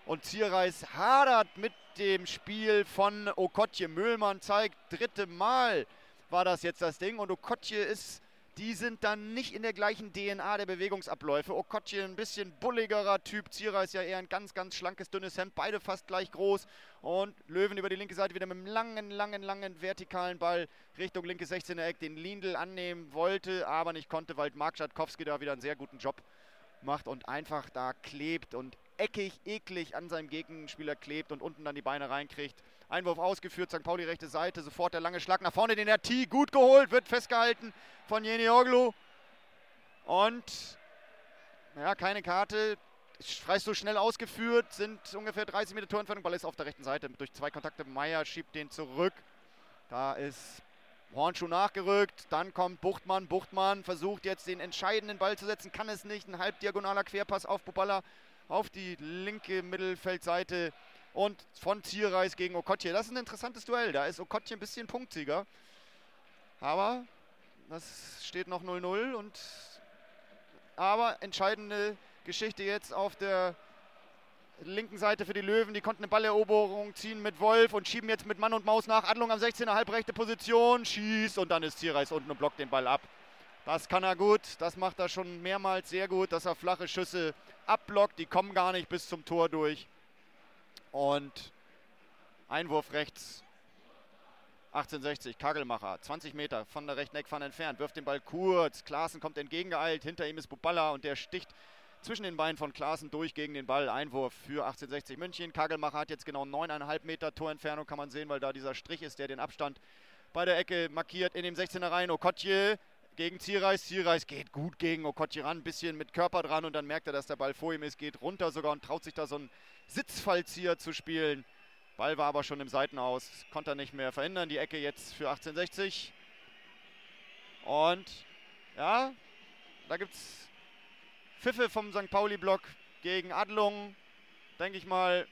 Und Zierreis hadert mit dem Spiel von Okotje. Mühlmann zeigt, 3. Mal war das jetzt das Ding. Und Okotje ist, die sind dann nicht in der gleichen DNA der Bewegungsabläufe. Okotje ein bisschen bulligerer Typ, Zierreis ja eher ein ganz, ganz schlankes, dünnes Hemd. Beide fast gleich groß. Und Löwen über die linke Seite wieder mit einem langen vertikalen Ball Richtung linke 16er Eck, den Lindl annehmen wollte, aber nicht konnte, weil Mark Schatkowski da wieder einen sehr guten Job macht und einfach da klebt und eckig, eklig an seinem Gegenspieler klebt und unten dann die Beine reinkriegt. Einwurf ausgeführt, St. Pauli rechte Seite, sofort der lange Schlag nach vorne, den der T gut geholt, wird festgehalten von Yenioglu. Und ja, keine Karte, so schnell ausgeführt, sind ungefähr 30 Meter Torentfernung, Ball ist auf der rechten Seite durch 2 Kontakte, Meier schiebt den zurück. Da ist Hornschuh nachgerückt, dann kommt Buchtmann versucht jetzt den entscheidenden Ball zu setzen, kann es nicht, ein halbdiagonaler Querpass auf Buballa auf die linke Mittelfeldseite und von Zierreis gegen Okotje. Das ist ein interessantes Duell, da ist Okotje ein bisschen Punktsieger, aber das steht noch 0-0 aber entscheidende Geschichte jetzt auf der linken Seite für die Löwen, die konnten eine Balleroberung ziehen mit Wolf und schieben jetzt mit Mann und Maus nach. Adlung am 16er, halbrechte Position, schießt und dann ist Zierreis unten und blockt den Ball ab. Das kann er gut, das macht er schon mehrmals sehr gut, dass er flache Schüsse abblockt, die kommen gar nicht bis zum Tor durch. Und Einwurf rechts, 1860, Kagelmacher, 20 Meter von der rechten Eckpfanne entfernt, wirft den Ball kurz, Klaassen kommt entgegengeeilt, hinter ihm ist Buballa und der sticht zwischen den Beinen von Klaassen durch gegen den Ball. Einwurf für 1860 München. Kagelmacher hat jetzt genau 9,5 Meter Torentfernung, kann man sehen, weil da dieser Strich ist, der den Abstand bei der Ecke markiert. In dem 16er rein, Okotje gegen Zierreis. Zierreis geht gut gegen Okotje ran, ein bisschen mit Körper dran und dann merkt er, dass der Ball vor ihm ist, geht runter sogar und traut sich da so einen Sitzfallzieher zu spielen. Ball war aber schon im Seitenaus, konnte er nicht mehr verhindern. Die Ecke jetzt für 1860. Und ja, da gibt es Pfiffe vom St. Pauli-Block gegen Adlung, denke ich mal.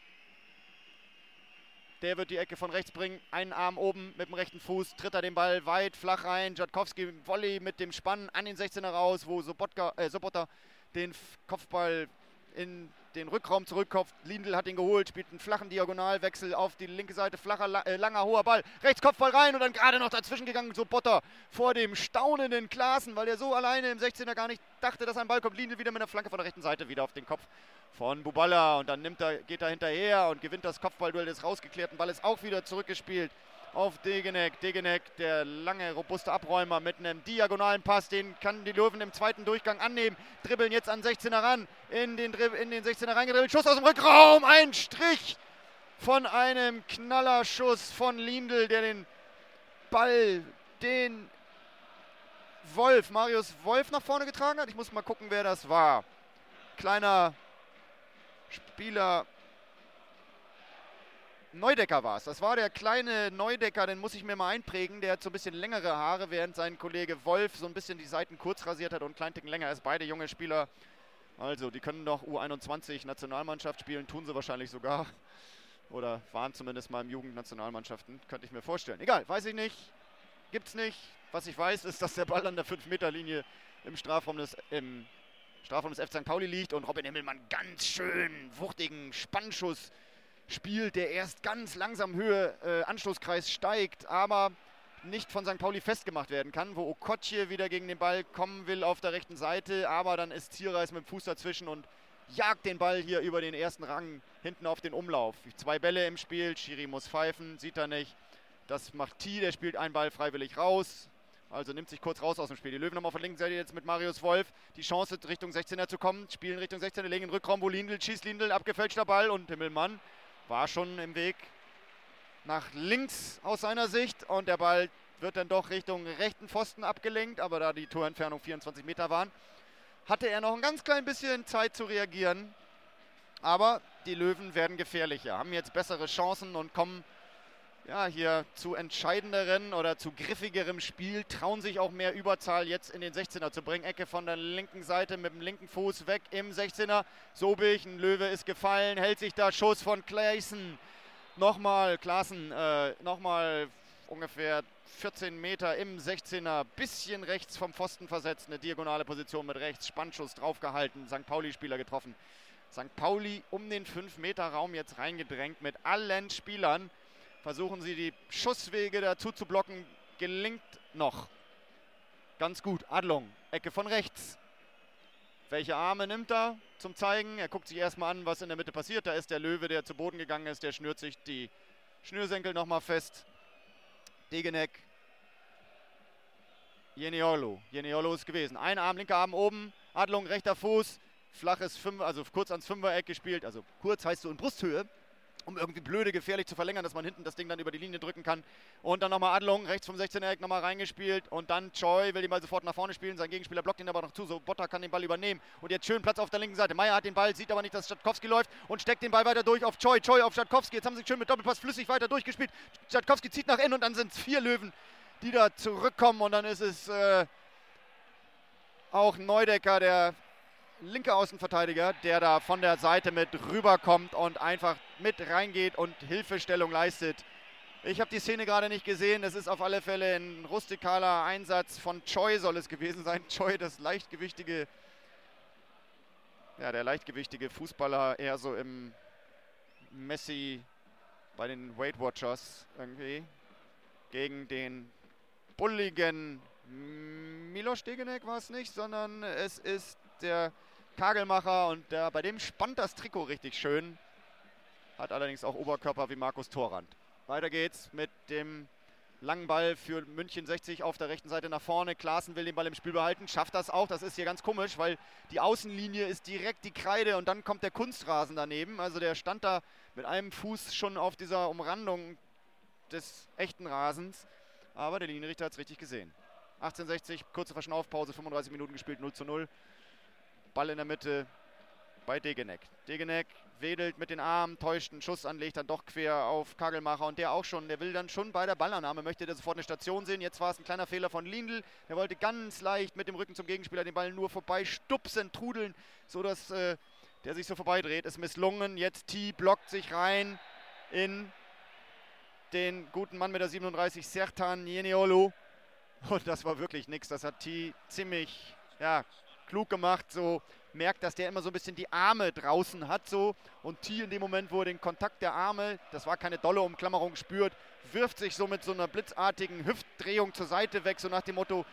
Der wird die Ecke von rechts bringen, einen Arm oben mit dem rechten Fuß, tritt er den Ball weit, flach rein. Schatkowski Volley mit dem Spann an den 16er raus, wo Sobotta den Kopfball in den Rückraum zurückkopft. Lindl hat ihn geholt, spielt einen flachen Diagonalwechsel auf die linke Seite, flacher, langer, hoher Ball. Rechts Kopfball rein und dann gerade noch dazwischen gegangen Sobotta vor dem staunenden Klaassen, weil er so alleine im 16er gar nicht dachte, dass ein Ball kommt. Lindl wieder mit einer Flanke von der rechten Seite wieder auf den Kopf von Buballa und dann geht er hinterher und gewinnt das Kopfballduell des rausgeklärten Balles auch wieder zurückgespielt auf Degenek. Degenek, der lange, robuste Abräumer mit einem diagonalen Pass, den kann die Löwen im zweiten Durchgang annehmen. Dribbeln jetzt an 16er ran, in den 16er reingedribbelt. Schuss aus dem Rückraum, ein Strich von einem Knallerschuss von Lindl, der den Ball, den Marius Wolf nach vorne getragen hat. Ich muss mal gucken, wer das war. Kleiner Spieler. Neudecker war es. Das war der kleine Neudecker, den muss ich mir mal einprägen. Der hat so ein bisschen längere Haare, während sein Kollege Wolf so ein bisschen die Seiten kurz rasiert hat und einen kleinen Ticken länger ist. Beide junge Spieler. Also, die können doch U21 Nationalmannschaft spielen, tun sie wahrscheinlich sogar. Oder waren zumindest mal im Jugendnationalmannschaften, könnte ich mir vorstellen. Egal, weiß ich nicht. Gibt's nicht. Was ich weiß, ist, dass der Ball an der 5-Meter-Linie im Strafraum des F. St. Pauli liegt und Robin Himmelmann ganz schön wuchtigen Spannschuss spielt, der erst ganz langsam Anstoßkreis steigt, aber nicht von St. Pauli festgemacht werden kann, wo Okotje wieder gegen den Ball kommen will auf der rechten Seite, aber dann ist Zierreis mit dem Fuß dazwischen und jagt den Ball hier über den ersten Rang hinten auf den Umlauf. 2 Bälle im Spiel, Schiri muss pfeifen, sieht er nicht. Das macht T, der spielt einen Ball freiwillig raus, also nimmt sich kurz raus aus dem Spiel. Die Löwen haben auf der linken Seite jetzt mit Marius Wolf die Chance, Richtung 16er zu kommen, spielen Richtung 16er, legen in den Rückraum, wo Lindl schießt, abgefälschter Ball und Himmelmann war schon im Weg nach links aus seiner Sicht und der Ball wird dann doch Richtung rechten Pfosten abgelenkt, aber da die Torentfernung 24 Meter waren, hatte er noch ein ganz klein bisschen Zeit zu reagieren. Aber die Löwen werden gefährlicher, haben jetzt bessere Chancen und kommen ja hier zu entscheidenderen oder zu griffigerem Spiel, trauen sich auch mehr Überzahl jetzt in den 16er zu bringen. Ecke von der linken Seite mit dem linken Fuß weg im 16er. Sobich, ein Löwe ist gefallen, hält sich da, Schuss von Klaassen. Nochmal ungefähr 14 Meter im 16er, bisschen rechts vom Pfosten versetzt, eine diagonale Position mit rechts, Spannschuss draufgehalten, St. Pauli-Spieler getroffen. St. Pauli um den 5-Meter-Raum jetzt reingedrängt mit allen Spielern. Versuchen sie die Schusswege dazu zu blocken. Gelingt noch. Ganz gut. Adlung, Ecke von rechts. Welche Arme nimmt er zum Zeigen? Er guckt sich erstmal an, was in der Mitte passiert. Da ist der Löwe, der zu Boden gegangen ist. Der schnürt sich die Schnürsenkel nochmal fest. Degenek. Jeniolo. Jeniolo ist gewesen. Ein Arm, linker Arm oben. Adlung, rechter Fuß. Flaches Fünfer, also kurz ans Fünfereck gespielt. Also kurz heißt so in Brusthöhe, um irgendwie blöde, gefährlich zu verlängern, dass man hinten das Ding dann über die Linie drücken kann. Und dann nochmal Adlung, rechts vom 16er-Eck nochmal reingespielt. Und dann Choi will den Ball sofort nach vorne spielen. Sein Gegenspieler blockt ihn aber noch zu. So, Botta kann den Ball übernehmen. Und jetzt schön Platz auf der linken Seite. Meier hat den Ball, sieht aber nicht, dass Stadkowski läuft und steckt den Ball weiter durch auf Choi. Choi auf Stadkowski. Jetzt haben sie schön mit Doppelpass flüssig weiter durchgespielt. Stadkowski zieht nach innen und dann sind es 4 Löwen, die da zurückkommen. Und dann ist es auch Neudecker, der linke Außenverteidiger, der da von der Seite mit rüberkommt und einfach mit reingeht und Hilfestellung leistet. Ich habe die Szene gerade nicht gesehen. Es ist auf alle Fälle ein rustikaler Einsatz von Choi, soll es gewesen sein. Choi, das leichtgewichtige, ja, der leichtgewichtige Fußballer, eher so im Messi bei den Weight Watchers irgendwie, gegen den bulligen Milos Degenek war es nicht, sondern es ist der Kagelmacher und bei dem spannt das Trikot richtig schön. Hat allerdings auch Oberkörper wie Markus Thorand. Weiter geht's mit dem langen Ball für München 60 auf der rechten Seite nach vorne. Klaassen will den Ball im Spiel behalten, schafft das auch. Das ist hier ganz komisch, weil die Außenlinie ist direkt die Kreide und dann kommt der Kunstrasen daneben. Also der stand da mit einem Fuß schon auf dieser Umrandung des echten Rasens. Aber der Linienrichter hat es richtig gesehen. 18:60, kurze Verschnaufpause, 35 Minuten gespielt, 0:0. Ball in der Mitte bei Degenek. Degenek wedelt mit den Armen, täuscht einen Schuss an, legt dann doch quer auf Kagelmacher und der auch schon, der will dann schon bei der Ballannahme, möchte der sofort eine Station sehen. Jetzt war es ein kleiner Fehler von Lindl, der wollte ganz leicht mit dem Rücken zum Gegenspieler den Ball nur vorbei stupsen, trudeln, sodass der sich so vorbeidreht. Ist misslungen, jetzt T blockt sich rein in den guten Mann mit der 37, Sertan Jeniolo. Und das war wirklich nichts, das hat T ziemlich, ja, klug gemacht, so merkt, dass der immer so ein bisschen die Arme draußen hat so und T in dem Moment, wo er den Kontakt der Arme, das war keine dolle Umklammerung, spürt, wirft sich so mit so einer blitzartigen Hüftdrehung zur Seite weg, so nach dem Motto,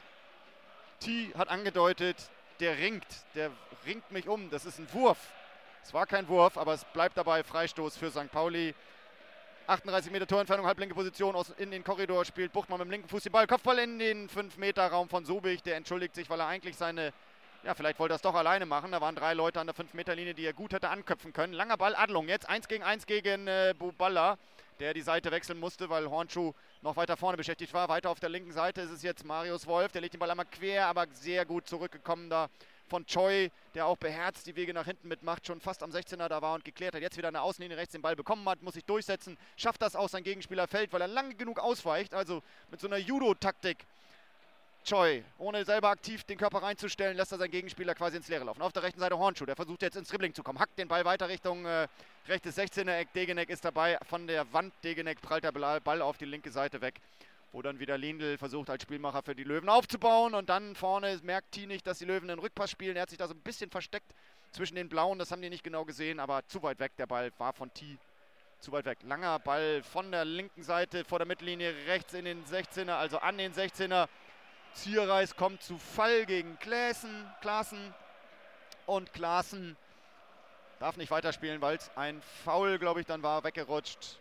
T hat angedeutet, der ringt mich um, das ist ein Wurf. Es war kein Wurf, aber es bleibt dabei, Freistoß für St. Pauli. 38 Meter Torentfernung, halblinke Position, in den Korridor spielt Buchtmann mit dem linken Fuß den Ball, Kopfball in den 5-Meter-Raum von Sobich, der entschuldigt sich, weil er eigentlich vielleicht wollte er es doch alleine machen, da waren 3 Leute an der 5-Meter-Linie, die er gut hätte anköpfen können. Langer Ball, Adlung, jetzt 1 gegen 1 gegen Buballa, der die Seite wechseln musste, weil Hornschuh noch weiter vorne beschäftigt war. Weiter auf der linken Seite ist es jetzt Marius Wolf, der legt den Ball einmal quer, aber sehr gut zurückgekommen da von Choi, der auch beherzt die Wege nach hinten mitmacht, schon fast am 16er da war und geklärt hat, jetzt wieder an der Außenlinie rechts den Ball bekommen hat, muss sich durchsetzen, schafft das auch, sein Gegenspieler fällt, weil er lange genug ausweicht, also mit so einer Judo-Taktik. Choi, ohne selber aktiv den Körper reinzustellen, lässt er seinen Gegenspieler quasi ins Leere laufen. Auf der rechten Seite Hornschuh, der versucht jetzt ins Dribbling zu kommen, hackt den Ball weiter Richtung rechtes 16er-Eck, Degenek ist dabei, von der Wand, Degenek prallt der Ball auf die linke Seite weg, wo dann wieder Lindl versucht als Spielmacher für die Löwen aufzubauen und dann vorne merkt T nicht, dass die Löwen einen Rückpass spielen. Er hat sich da so ein bisschen versteckt zwischen den Blauen, das haben die nicht genau gesehen, aber zu weit weg, der Ball war von T zu weit weg. Langer Ball von der linken Seite vor der Mittellinie rechts in den 16er, also an den 16er. Zierreis kommt zu Fall gegen Klaassen und Klaassen darf nicht weiterspielen, weil es ein Foul, glaube ich, dann war, weggerutscht.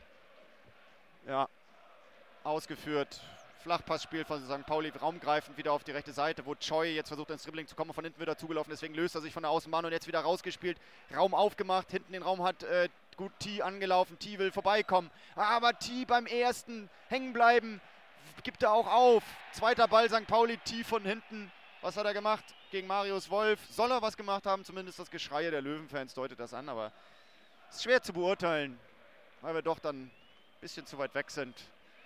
Ja. Ausgeführt, Flachpassspiel von St. Pauli, raumgreifend wieder auf die rechte Seite, wo Choi jetzt versucht ins Dribbling zu kommen, von hinten wieder zugelaufen, deswegen löst er sich von der Außenbahn und jetzt wieder rausgespielt, Raum aufgemacht, hinten den Raum hat gut T angelaufen, T will vorbeikommen, aber T beim ersten hängen bleiben, gibt er auch auf, zweiter Ball St. Pauli, T von hinten, was hat er gemacht gegen Marius Wolf, soll er was gemacht haben, zumindest das Geschrei der Löwenfans deutet das an, aber es ist schwer zu beurteilen, weil wir doch dann ein bisschen zu weit weg sind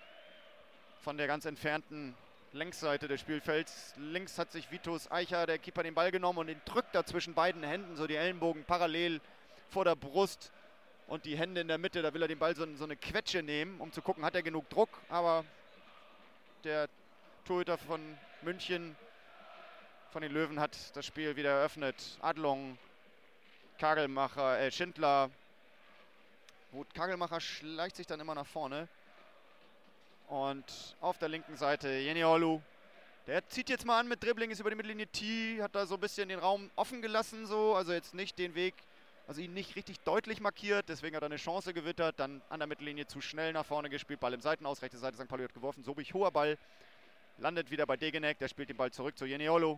von der ganz entfernten Längsseite des Spielfelds. Links hat sich Vitus Eicher, der Keeper, den Ball genommen und den drückt da zwischen beiden Händen, so die Ellenbogen parallel vor der Brust und die Hände in der Mitte. Da will er den Ball so eine Quetsche nehmen, um zu gucken, hat er genug Druck. Aber der Torhüter von München, von den Löwen, hat das Spiel wieder eröffnet. Adlung Schindler. Gut, Kagelmacher schleicht sich dann immer nach vorne. Und auf der linken Seite Jeniolu. Der zieht jetzt mal an mit Dribbling, ist über die Mittellinie. T hat da so ein bisschen den Raum offen gelassen, so. Also jetzt nicht den Weg, also ihn nicht richtig deutlich markiert. Deswegen hat er eine Chance gewittert. Dann an der Mittellinie zu schnell nach vorne gespielt. Ball im Seitenaus, rechte Seite, St. Pauli hat geworfen. Sobich, hoher Ball. Landet wieder bei Degenek. Der spielt den Ball zurück zu Jeniolu.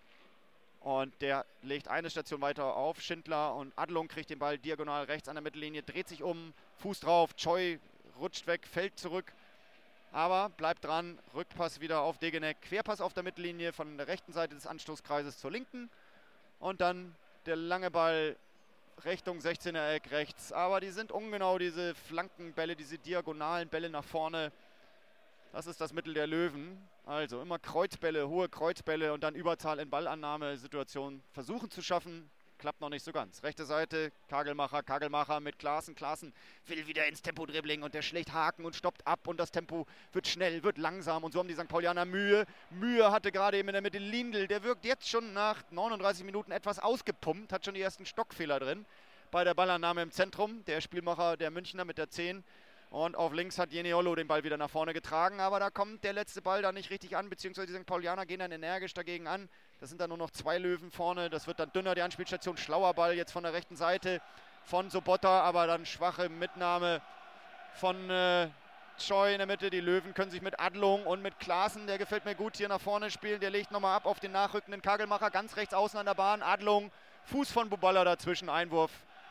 Und der legt eine Station weiter auf Schindler. Und Adlung kriegt den Ball diagonal rechts an der Mittellinie. Dreht sich um, Fuß drauf. Choi rutscht weg, fällt zurück. Aber bleibt dran, Rückpass wieder auf Degenek, Querpass auf der Mittellinie von der rechten Seite des Anstoßkreises zur linken. Und dann der lange Ball Richtung 16er Eck rechts. Aber die sind ungenau, diese Flankenbälle, diese diagonalen Bälle nach vorne. Das ist das Mittel der Löwen. Also immer Kreuzbälle, hohe Kreuzbälle und dann Überzahl in Ballannahmesituationen versuchen zu schaffen. Klappt noch nicht so ganz. Rechte Seite, Kagelmacher mit Klaassen. Klaassen will wieder ins Tempo-Dribbling und der schlägt Haken und stoppt ab und das Tempo wird schnell, wird langsam und so haben die St. Paulianer Mühe. Mühe hatte gerade eben in der Mitte Lindl, der wirkt jetzt schon nach 39 Minuten etwas ausgepumpt, hat schon die ersten Stockfehler drin bei der Ballannahme im Zentrum. Der Spielmacher, der Münchner mit der 10. Und auf links hat Jeniolo den Ball wieder nach vorne getragen, aber da kommt der letzte Ball da nicht richtig an, beziehungsweise die St. Paulianer gehen dann energisch dagegen an. Das sind dann nur noch 2 Löwen vorne, das wird dann dünner, die Anspielstation. Schlauer Ball jetzt von der rechten Seite von Sobotta, aber dann schwache Mitnahme von Choi in der Mitte. Die Löwen können sich mit Adlung und mit Klaassen, der gefällt mir gut, hier nach vorne spielen. Der legt nochmal ab auf den nachrückenden Kagelmacher, ganz rechts außen an der Bahn. Adlung, Fuß von Buballa dazwischen, Einwurf.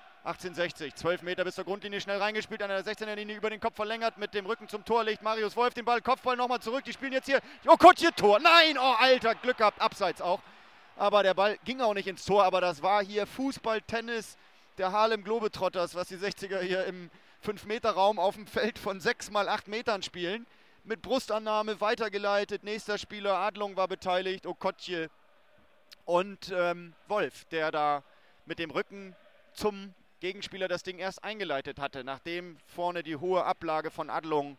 1860, 12 Meter bis zur Grundlinie, schnell reingespielt, an der 16er Linie über den Kopf verlängert, mit dem Rücken zum Tor legt Marius Wolf den Ball, Kopfball nochmal zurück, die spielen jetzt hier, oh Gott, hier Tor, nein, oh Alter, Glück gehabt, abseits auch, aber der Ball ging auch nicht ins Tor, aber das war hier Fußball, Tennis der Harlem Globetrotters, was die 60er hier im 5-Meter-Raum auf dem Feld von 6 mal 8 Metern spielen, mit Brustannahme weitergeleitet, nächster Spieler, Adlung war beteiligt, Okotje und Wolf, der da mit dem Rücken zum Gegenspieler das Ding erst eingeleitet hatte, nachdem vorne die hohe Ablage von Adlung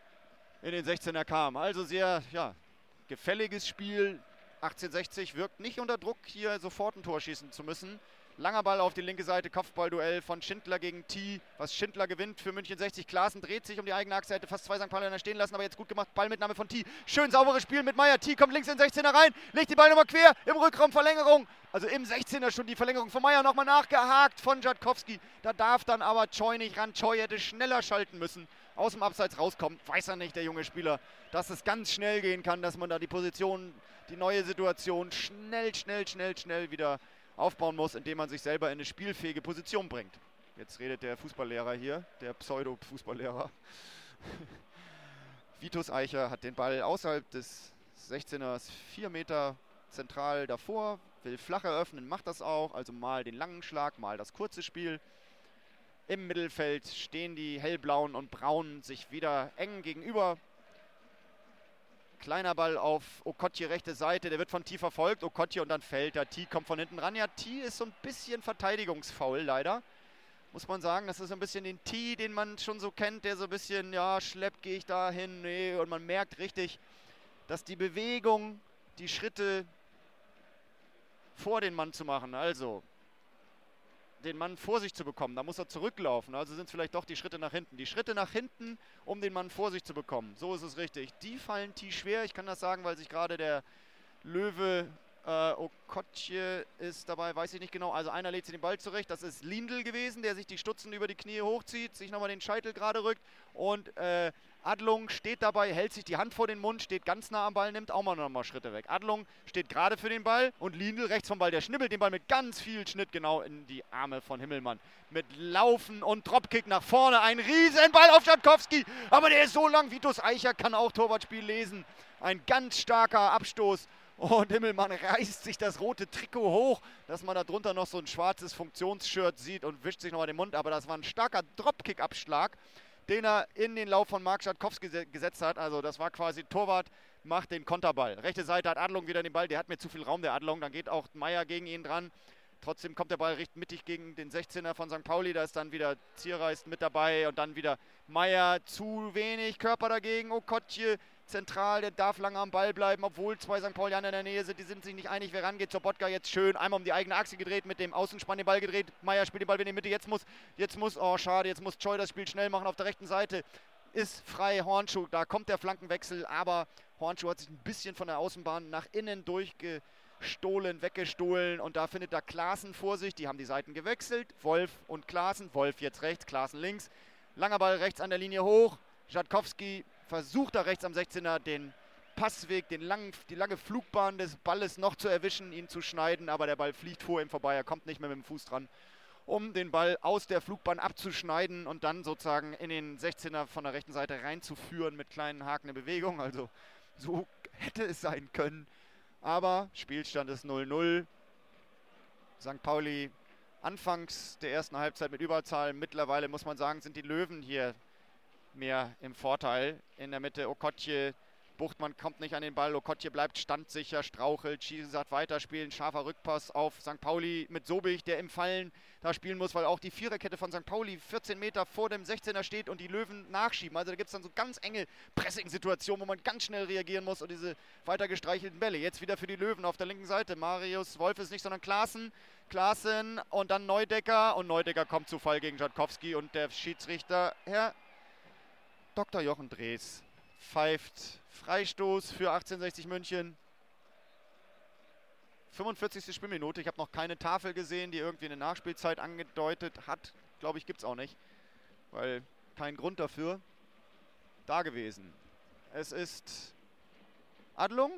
in den 16er kam. Also sehr gefälliges Spiel. 1860 wirkt nicht unter Druck, hier sofort ein Tor schießen zu müssen. Langer Ball auf die linke Seite, Kopfballduell von Schindler gegen T, was Schindler gewinnt für München 60. Klaassen dreht sich um die eigene Achse, hätte fast 2 St. Paulianer stehen lassen, aber jetzt gut gemacht. Ballmitnahme von T. Schön sauberes Spiel mit Meier. T kommt links in den 16er rein, legt die Ball nochmal quer, im Rückraum Verlängerung. Also im 16er schon die Verlängerung von Meier, nochmal nachgehakt von Jatkowski. Da darf dann aber Choi nicht ran. Choi hätte schneller schalten müssen. Aus dem Abseits rauskommt, weiß er nicht, der junge Spieler, dass es ganz schnell gehen kann, dass man da die Position, die neue Situation schnell wieder aufbauen muss, indem man sich selber in eine spielfähige Position bringt. Jetzt redet der Fußballlehrer hier, der Pseudo-Fußballlehrer. Vitus Eicher hat den Ball außerhalb des 16ers 4 Meter zentral davor, will flach eröffnen, macht das auch, also mal den langen Schlag, mal das kurze Spiel. Im Mittelfeld stehen die hellblauen und braunen sich wieder eng gegenüber. Kleiner Ball auf Okotje, rechte Seite, der wird von T verfolgt, Okotje und dann fällt er. T kommt von hinten ran. Ja, T ist so ein bisschen verteidigungsfaul leider, muss man sagen. Das ist so ein bisschen den T, den man schon so kennt, der so ein bisschen, ja, schleppt, gehe ich da hin, nee. Und man merkt richtig, dass die Bewegung, die Schritte vor den Mann zu machen, also den Mann vor sich zu bekommen, da muss er zurücklaufen, also sind es vielleicht doch die Schritte nach hinten. Die Schritte nach hinten, um den Mann vor sich zu bekommen, so ist es richtig. Die fallen T schwer, ich kann das sagen, weil sich gerade der Löwe Okotje ist dabei, weiß ich nicht genau, also einer legt sich den Ball zurecht, das ist Lindl gewesen, der sich die Stutzen über die Knie hochzieht, sich nochmal den Scheitel gerade rückt und Adlung steht dabei, hält sich die Hand vor den Mund, steht ganz nah am Ball, nimmt auch mal nochmal Schritte weg. Adlung steht gerade für den Ball und Lindl rechts vom Ball, der schnibbelt den Ball mit ganz viel Schnitt genau in die Arme von Himmelmann. Mit Laufen und Dropkick nach vorne, ein Riesenball auf Jatkowski, aber der ist so lang, Vitus Eicher kann auch Torwartspiel lesen. Ein ganz starker Abstoß und Himmelmann reißt sich das rote Trikot hoch, dass man da drunter noch so ein schwarzes Funktionsshirt sieht und wischt sich nochmal den Mund, aber das war ein starker Dropkick-Abschlag, den er in den Lauf von Marc Jatkowski gesetzt hat. Also das war quasi Torwart, macht den Konterball. Rechte Seite hat Adlung wieder den Ball, der hat mir zu viel Raum, der Adlung. Dann geht auch Meier gegen ihn dran. Trotzdem kommt der Ball recht mittig gegen den 16er von St. Pauli. Da ist dann wieder Zierreist mit dabei und dann wieder Meier, zu wenig Körper dagegen. Okotje zentral, der darf lange am Ball bleiben, obwohl zwei St. Paulianer in der Nähe sind. Die sind sich nicht einig, wer rangeht. Sobotka jetzt schön einmal um die eigene Achse gedreht, mit dem Außenspann den Ball gedreht. Meier spielt den Ball in die Mitte. Jetzt muss, oh schade, jetzt muss Choi das Spiel schnell machen auf der rechten Seite. Ist frei, Hornschuh, da kommt der Flankenwechsel, aber Hornschuh hat sich ein bisschen von der Außenbahn nach innen weggestohlen und da findet da Klaassen vor sich. Die haben die Seiten gewechselt. Wolf und Klaassen. Wolf jetzt rechts, Klaassen links. Langer Ball rechts an der Linie hoch. Žatkovský versucht da rechts am 16er den Passweg, die lange Flugbahn des Balles noch zu erwischen, ihn zu schneiden, aber der Ball fliegt vor ihm vorbei, er kommt nicht mehr mit dem Fuß dran, um den Ball aus der Flugbahn abzuschneiden und dann sozusagen in den 16er von der rechten Seite reinzuführen mit kleinen hakenden Bewegungen. Also so hätte es sein können, aber Spielstand ist 0-0. St. Pauli anfangs der ersten Halbzeit mit Überzahl, mittlerweile muss man sagen, sind die Löwen hier mehr im Vorteil. In der Mitte Okotje, Buchtmann kommt nicht an den Ball, Okotje bleibt standsicher, strauchelt, Schießert weiterspielen, scharfer Rückpass auf St. Pauli mit Sobich, der im Fallen da spielen muss, weil auch die Viererkette von St. Pauli 14 Meter vor dem 16er steht und die Löwen nachschieben. Also da gibt es dann so ganz enge Pressing-Situationen, wo man ganz schnell reagieren muss und diese weiter gestreichelten Bälle. Jetzt wieder für die Löwen auf der linken Seite. Marius Wolf ist nicht, sondern Klaassen und dann Neudecker und Neudecker kommt zu Fall gegen Žatkovský und der Schiedsrichter, Herr Dr. Jochen Drees, pfeift Freistoß für 1860 München. 45. Spielminute. Ich habe noch keine Tafel gesehen, die irgendwie eine Nachspielzeit angedeutet hat. Glaube ich, gibt es auch nicht, weil kein Grund dafür da gewesen. Es ist Adlung.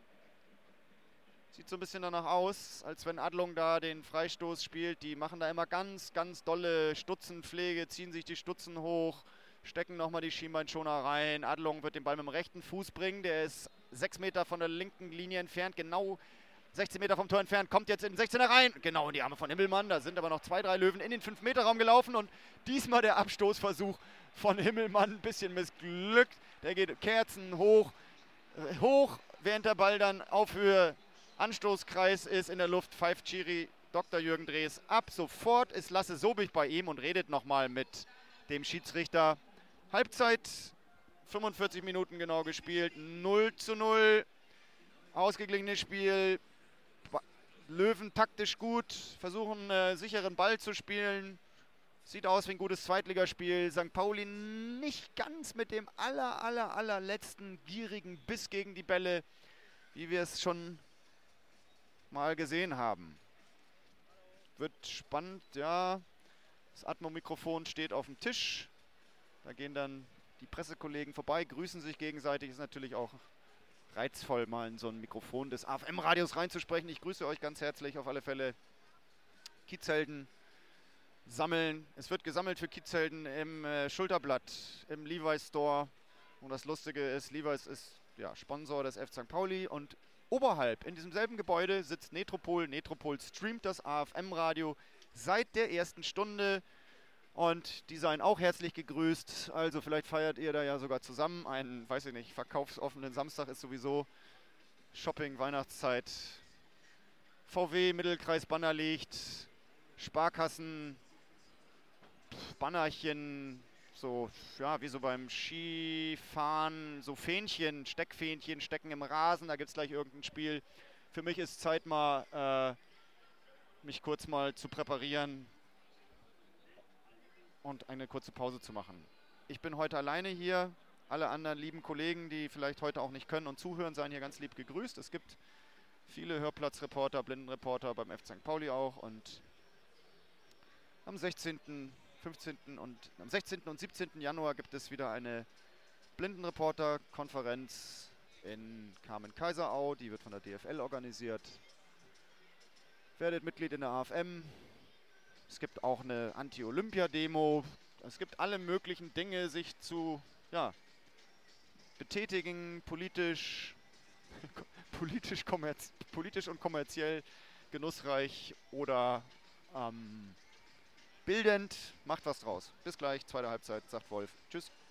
Sieht so ein bisschen danach aus, als wenn Adlung da den Freistoß spielt. Die machen da immer ganz, ganz dolle Stutzenpflege, ziehen sich die Stutzen hoch, stecken nochmal die Schienbeinschoner rein. Adlung wird den Ball mit dem rechten Fuß bringen. Der ist 6 Meter von der linken Linie entfernt, genau 16 Meter vom Tor entfernt, kommt jetzt in den 16er rein. Genau in die Arme von Himmelmann. Da sind aber noch 2, 3 Löwen in den 5-Meter-Raum gelaufen. Und diesmal der Abstoßversuch von Himmelmann. Ein bisschen missglückt. Der geht Kerzen hoch, während der Ball dann auf Höhe Anstoßkreis ist in der Luft. Pfeift Schiri Dr. Jürgen Drees ab. Sofort ist Lasse Sobich bei ihm und redet nochmal mit dem Schiedsrichter. Halbzeit, 45 Minuten genau gespielt, 0:0, ausgeglichenes Spiel. Löwen taktisch gut, versuchen sicheren Ball zu spielen. Sieht aus wie ein gutes Zweitligaspiel. St. Pauli nicht ganz mit dem allerletzten gierigen Biss gegen die Bälle, wie wir es schon mal gesehen haben. Wird spannend, ja. Das Atmo-Mikrofon steht auf dem Tisch. Da gehen dann die Pressekollegen vorbei, grüßen sich gegenseitig. Ist natürlich auch reizvoll, mal in so ein Mikrofon des AFM-Radios reinzusprechen. Ich grüße euch ganz herzlich auf alle Fälle. Kiezhelden sammeln. Es wird gesammelt für Kiezhelden im Schulterblatt, im Levi's Store. Und das Lustige ist, Levi's ist ja Sponsor des F. St. Pauli und oberhalb in diesem selben Gebäude sitzt Netropol. Netropol streamt das AFM-Radio seit der ersten Stunde. Und die seien auch herzlich gegrüßt. Also vielleicht feiert ihr da ja sogar zusammen. Einen, weiß ich nicht, verkaufsoffenen Samstag ist sowieso Shopping, Weihnachtszeit. VW, Mittelkreis, Banner liegt. Sparkassen, Bannerchen, so, ja, wie so beim Skifahren, so Fähnchen, Steckfähnchen stecken im Rasen. Da gibt es gleich irgendein Spiel. Für mich ist Zeit mal, mich kurz mal zu präparieren und eine kurze Pause zu machen. Ich bin heute alleine hier. Alle anderen lieben Kollegen, die vielleicht heute auch nicht können und zuhören, seien hier ganz lieb gegrüßt. Es gibt viele Hörplatzreporter, Blindenreporter beim F. St. Pauli auch. Und am 16., 15. und am 16. und 17. Januar gibt es wieder eine Blindenreporter-Konferenz in Kamen-Kaiserau. Die wird von der DFL organisiert. Werdet Mitglied in der AFM. Es gibt auch eine Anti-Olympia-Demo. Es gibt alle möglichen Dinge, sich zu betätigen, politisch und kommerziell, genussreich oder bildend. Macht was draus. Bis gleich, zweite Halbzeit, sagt Wolf. Tschüss.